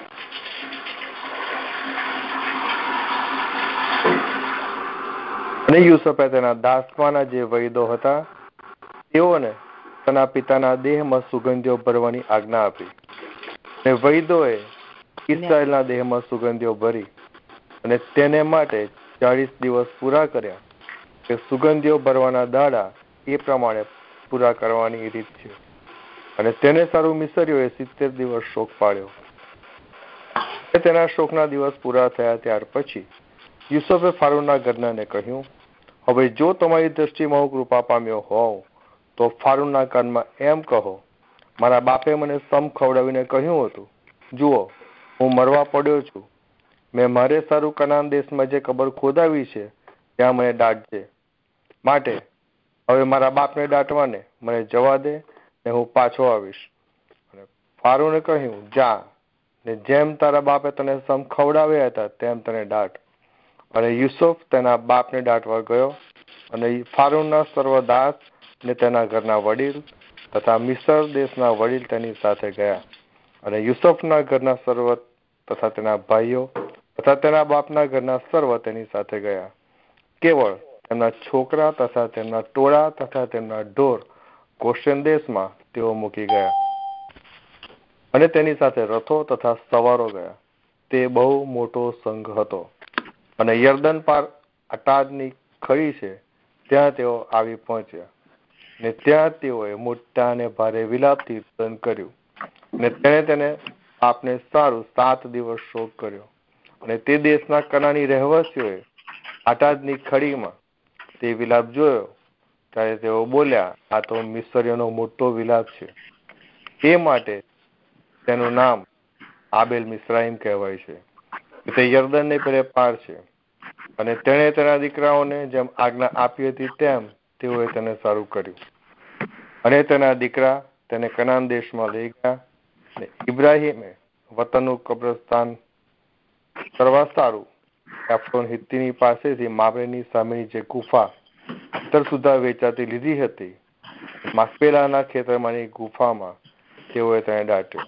S9: અને યુસુફે તેના દાસમાંના જે વૈદો હતા તેઓને તેના પિતાના દેહમાં સુગંધીઓ ભરવાની આજ્ઞા આપી. અને વૈદોએ ઇસરાયેલના દેહમાં સુગંધીઓ ભરી અને તેને માટે ચાળીસ દિવસ પૂરા કર્યા. કે સુગંધીઓ ભરવાના દાડા એ પ્રમાણે પૂરા કરવાની રીત છે. અને તેને સારું મિસરીઓએ સિત્તેર દિવસ શોક પાડ્યો. તેના શોકના દિવસ પૂરા થયા ત્યાર પછી યુસુફે ફારૂનના ઘરનાને કહ્યું, હવે જો તમારી દ્રષ્ટિમાં હું કૃપા પામ્યો હોઉં તો ફારૂનના કાનમાં એમ કહો, મારા બાપે મને સમ ખવડાવીને કહ્યું હતું, જુઓ હું મરવા પડ્યો છું. મેં મારે સારું કનાન દેશમાં જે કબર ખોદાવી છે ત્યાં મને દાટજે. માટે હવે મારા બાપને દાટવાને મને જવા દે ને હું પાછો આવીશ. અને ફારૂને કહ્યું, જા ને જેમ તારા બાપે તને સમ ખવડાવ્યા હતા તેમ તને દાટ. અને યુસુફ તેના બાપને દાટવા ગયો. અને ફારૂનના સર્વદાસ ને તેના ઘરના વડીલ તથા મિસર દેશના વડીલ તેની સાથે ગયા. અને યુસુફના ઘરના સર્વ તથા તેના ભાઈઓ તથા તેના બાપના ઘરના સર્વ તેની સાથે ગયા. કેવળ તેમના છોકરા તથા તેમના ટોળા તથા તેમના ઢોર ગોશેન દેશમાં તેઓ મૂકી ગયા. અને તેની સાથે રથો તથા સવારો ગયા. તે બહુ મોટો સંઘ હતો. અને યર્દન પાર અટાદની ખડી છે ત્યાં તેઓ આવી પહોંચ્યા, ને ત્યાં તેઓએ મોટા અને ભારે વિલાપથી રુદન કર્યું, ને તેણે તેને આપને સારું સાત દિવસ શોક કર્યો. અને તે દેશના કનાની રહેવાસીઓએ આટાદની ખડીમાં તે વિલાપ જોયો, ત્યારે તેઓ બોલ્યા, આ તો મિસરીઓનો મોટો વિલાપ છે. એ માટે તેનું નામ આબેલ મિસ્રાઈમ કહેવાય છે. તે યર્દનને પેલે પાર છે. અને તેણે તેના દીકરાઓને જેમ આજ્ઞા આપી હતી તેમ તેઓએ તેને સારું કર્યું. અને તેના દીકરા તેને કનાન દેશમાં લઈ ગયા. અને ઇબ્રાહીમે વતનનું કબ્રસ્તાન કરવા સારું એફ્રોન હિત્તીની પાસેથી મામરેની સામેની જે ગુફા અત્યાર સુધા વેચાતી લીધી હતી, માકપેલાના ખેતરમાંની ગુફામાં તેઓએ તેને દાટ્યો.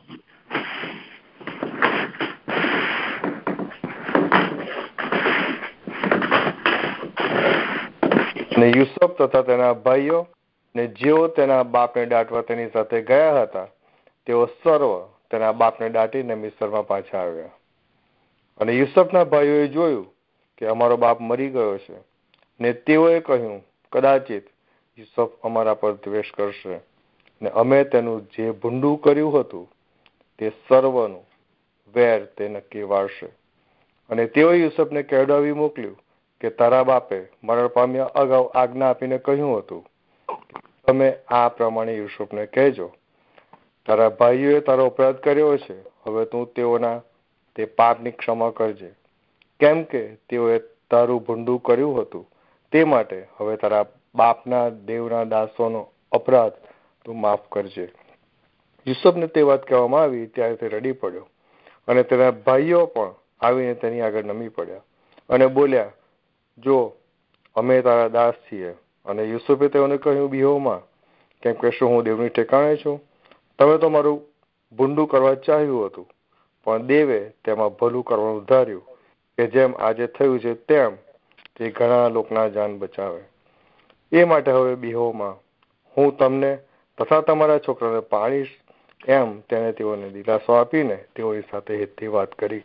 S9: અને યુસુફ તથા તેના ભાઈઓ ને જેઓ તેના બાપને દાટવા તેની સાથે ગયા હતા, તેઓ સર્વ તેના બાપને દાટીને મિસ્રમાં પાછા આવ્યા. અને યુસુફના ભાઈઓએ જોયું કે અમારો બાપ મરી ગયો છે, ને તેઓએ કહ્યું, કદાચિત યુસુફ અમારા પર દ્વેષ કરશે, ને અમે તેનું જે ભૂંડું કર્યું હતું તે સર્વનું વેર તે નક્કી વાળશે. અને તેઓએ યુસુફને કહેવડાવી મોકલ્યું કે તારા બાપે મરણ પામ્યા અગાઉ આજ્ઞા આપીને કહ્યું હતું, તમે આ પ્રમાણે યુસુફને કહેજો, તારા ભાઈઓએ તારો અપરાધ કર્યો છે, હવે તું તેઓના તે પાપની ક્ષમા કરજે, કેમ કે તેઓએ તારું ભૂંડું કર્યું હતું, તે માટે હવે તારા બાપના દેવના દાસોનો અપરાધ તું માફ કરજે. યુસુફને તે વાત કહેવામાં આવી ત્યારે તે રડી પડ્યો, અને તેના ભાઈઓ પણ આવીને તેની આગળ નમી પડ્યા અને બોલ્યા, જો અમે તારા દાસ છીએ. અને યુસુફે તેઓને કહ્યું, બિહોમાં, કેમ કે શું હું દેવની ઠેકાણે છું? તમે તો મારું ભૂંડું કરવા ચાહ્યું હતું, પણ દેવે તેમાં ભલું કરવાનું ધાર્યું, કે જેમ આજે થયું છે તેમ તે ઘણા લોકોના જાન બચાવે. એ માટે હવે બિહોમાં હું તમને તથા તમારા છોકરાને પાડીશ. એમ તેને તેઓને દિલાસો આપીને તેઓની સાથે હિતથી વાત કરી.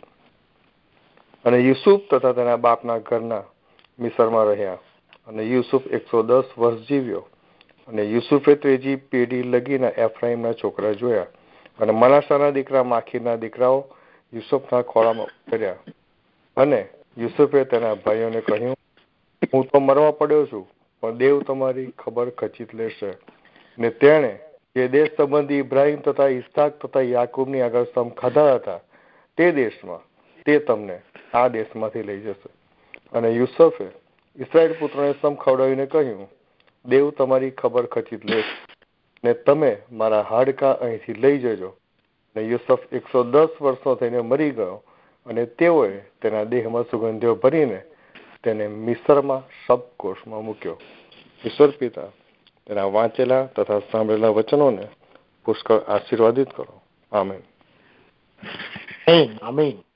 S9: અને યુસુફ તથા તેના બાપના ઘરના મિસરમાં રહ્યા. અને યુસુફ એકસો દસ વર્ષ જીવ્યો. અને યુસુફે ત્રીજી પેઢી લગીના એફ્રાઈમના છોકરા જોયા. અને મનાસાના દીકરા માખીરના દીકરાઓ યુસુફના ખોળામાં ઉતર્યા. અને યુસુફે તેના ભાઈઓને કહ્યું, હું તો મરવા પડ્યો છું, પણ દેવ તમારી ખબર ખચીત લેશે. ને તેણે જે દેશ સંબંધી ઇબ્રાહિમ તથા ઇસ્હાક તથા યાકૂબની આગળ સમ ખાધા હતા તે દેશમાં તે તમને આ દેશમાંથી લઈ જશે. અને યુસુફે ઇસ્રાયેલ પુત્રોને સમ ખવડાવીને કહ્યું, દેવ તમારી ખબર ખચીત લેશે, ને તમે મારા હાડકા અહીંથી લઈ જજો. ને યુસુફ એકસો દસ વર્ષનો થઈને મરી ગયો. અને તેઓએ તેના દેહમાં સુગંધીઓ ભરીને તેને મિસરમાં શબકોશમાં મૂક્યો. ઈશ્વર પિતા તેના વાંચેલા તથા સાંભળેલા વચનોને પુષ્કળ આશીર્વાદિત કરો. આમીન.
S2: આમીન.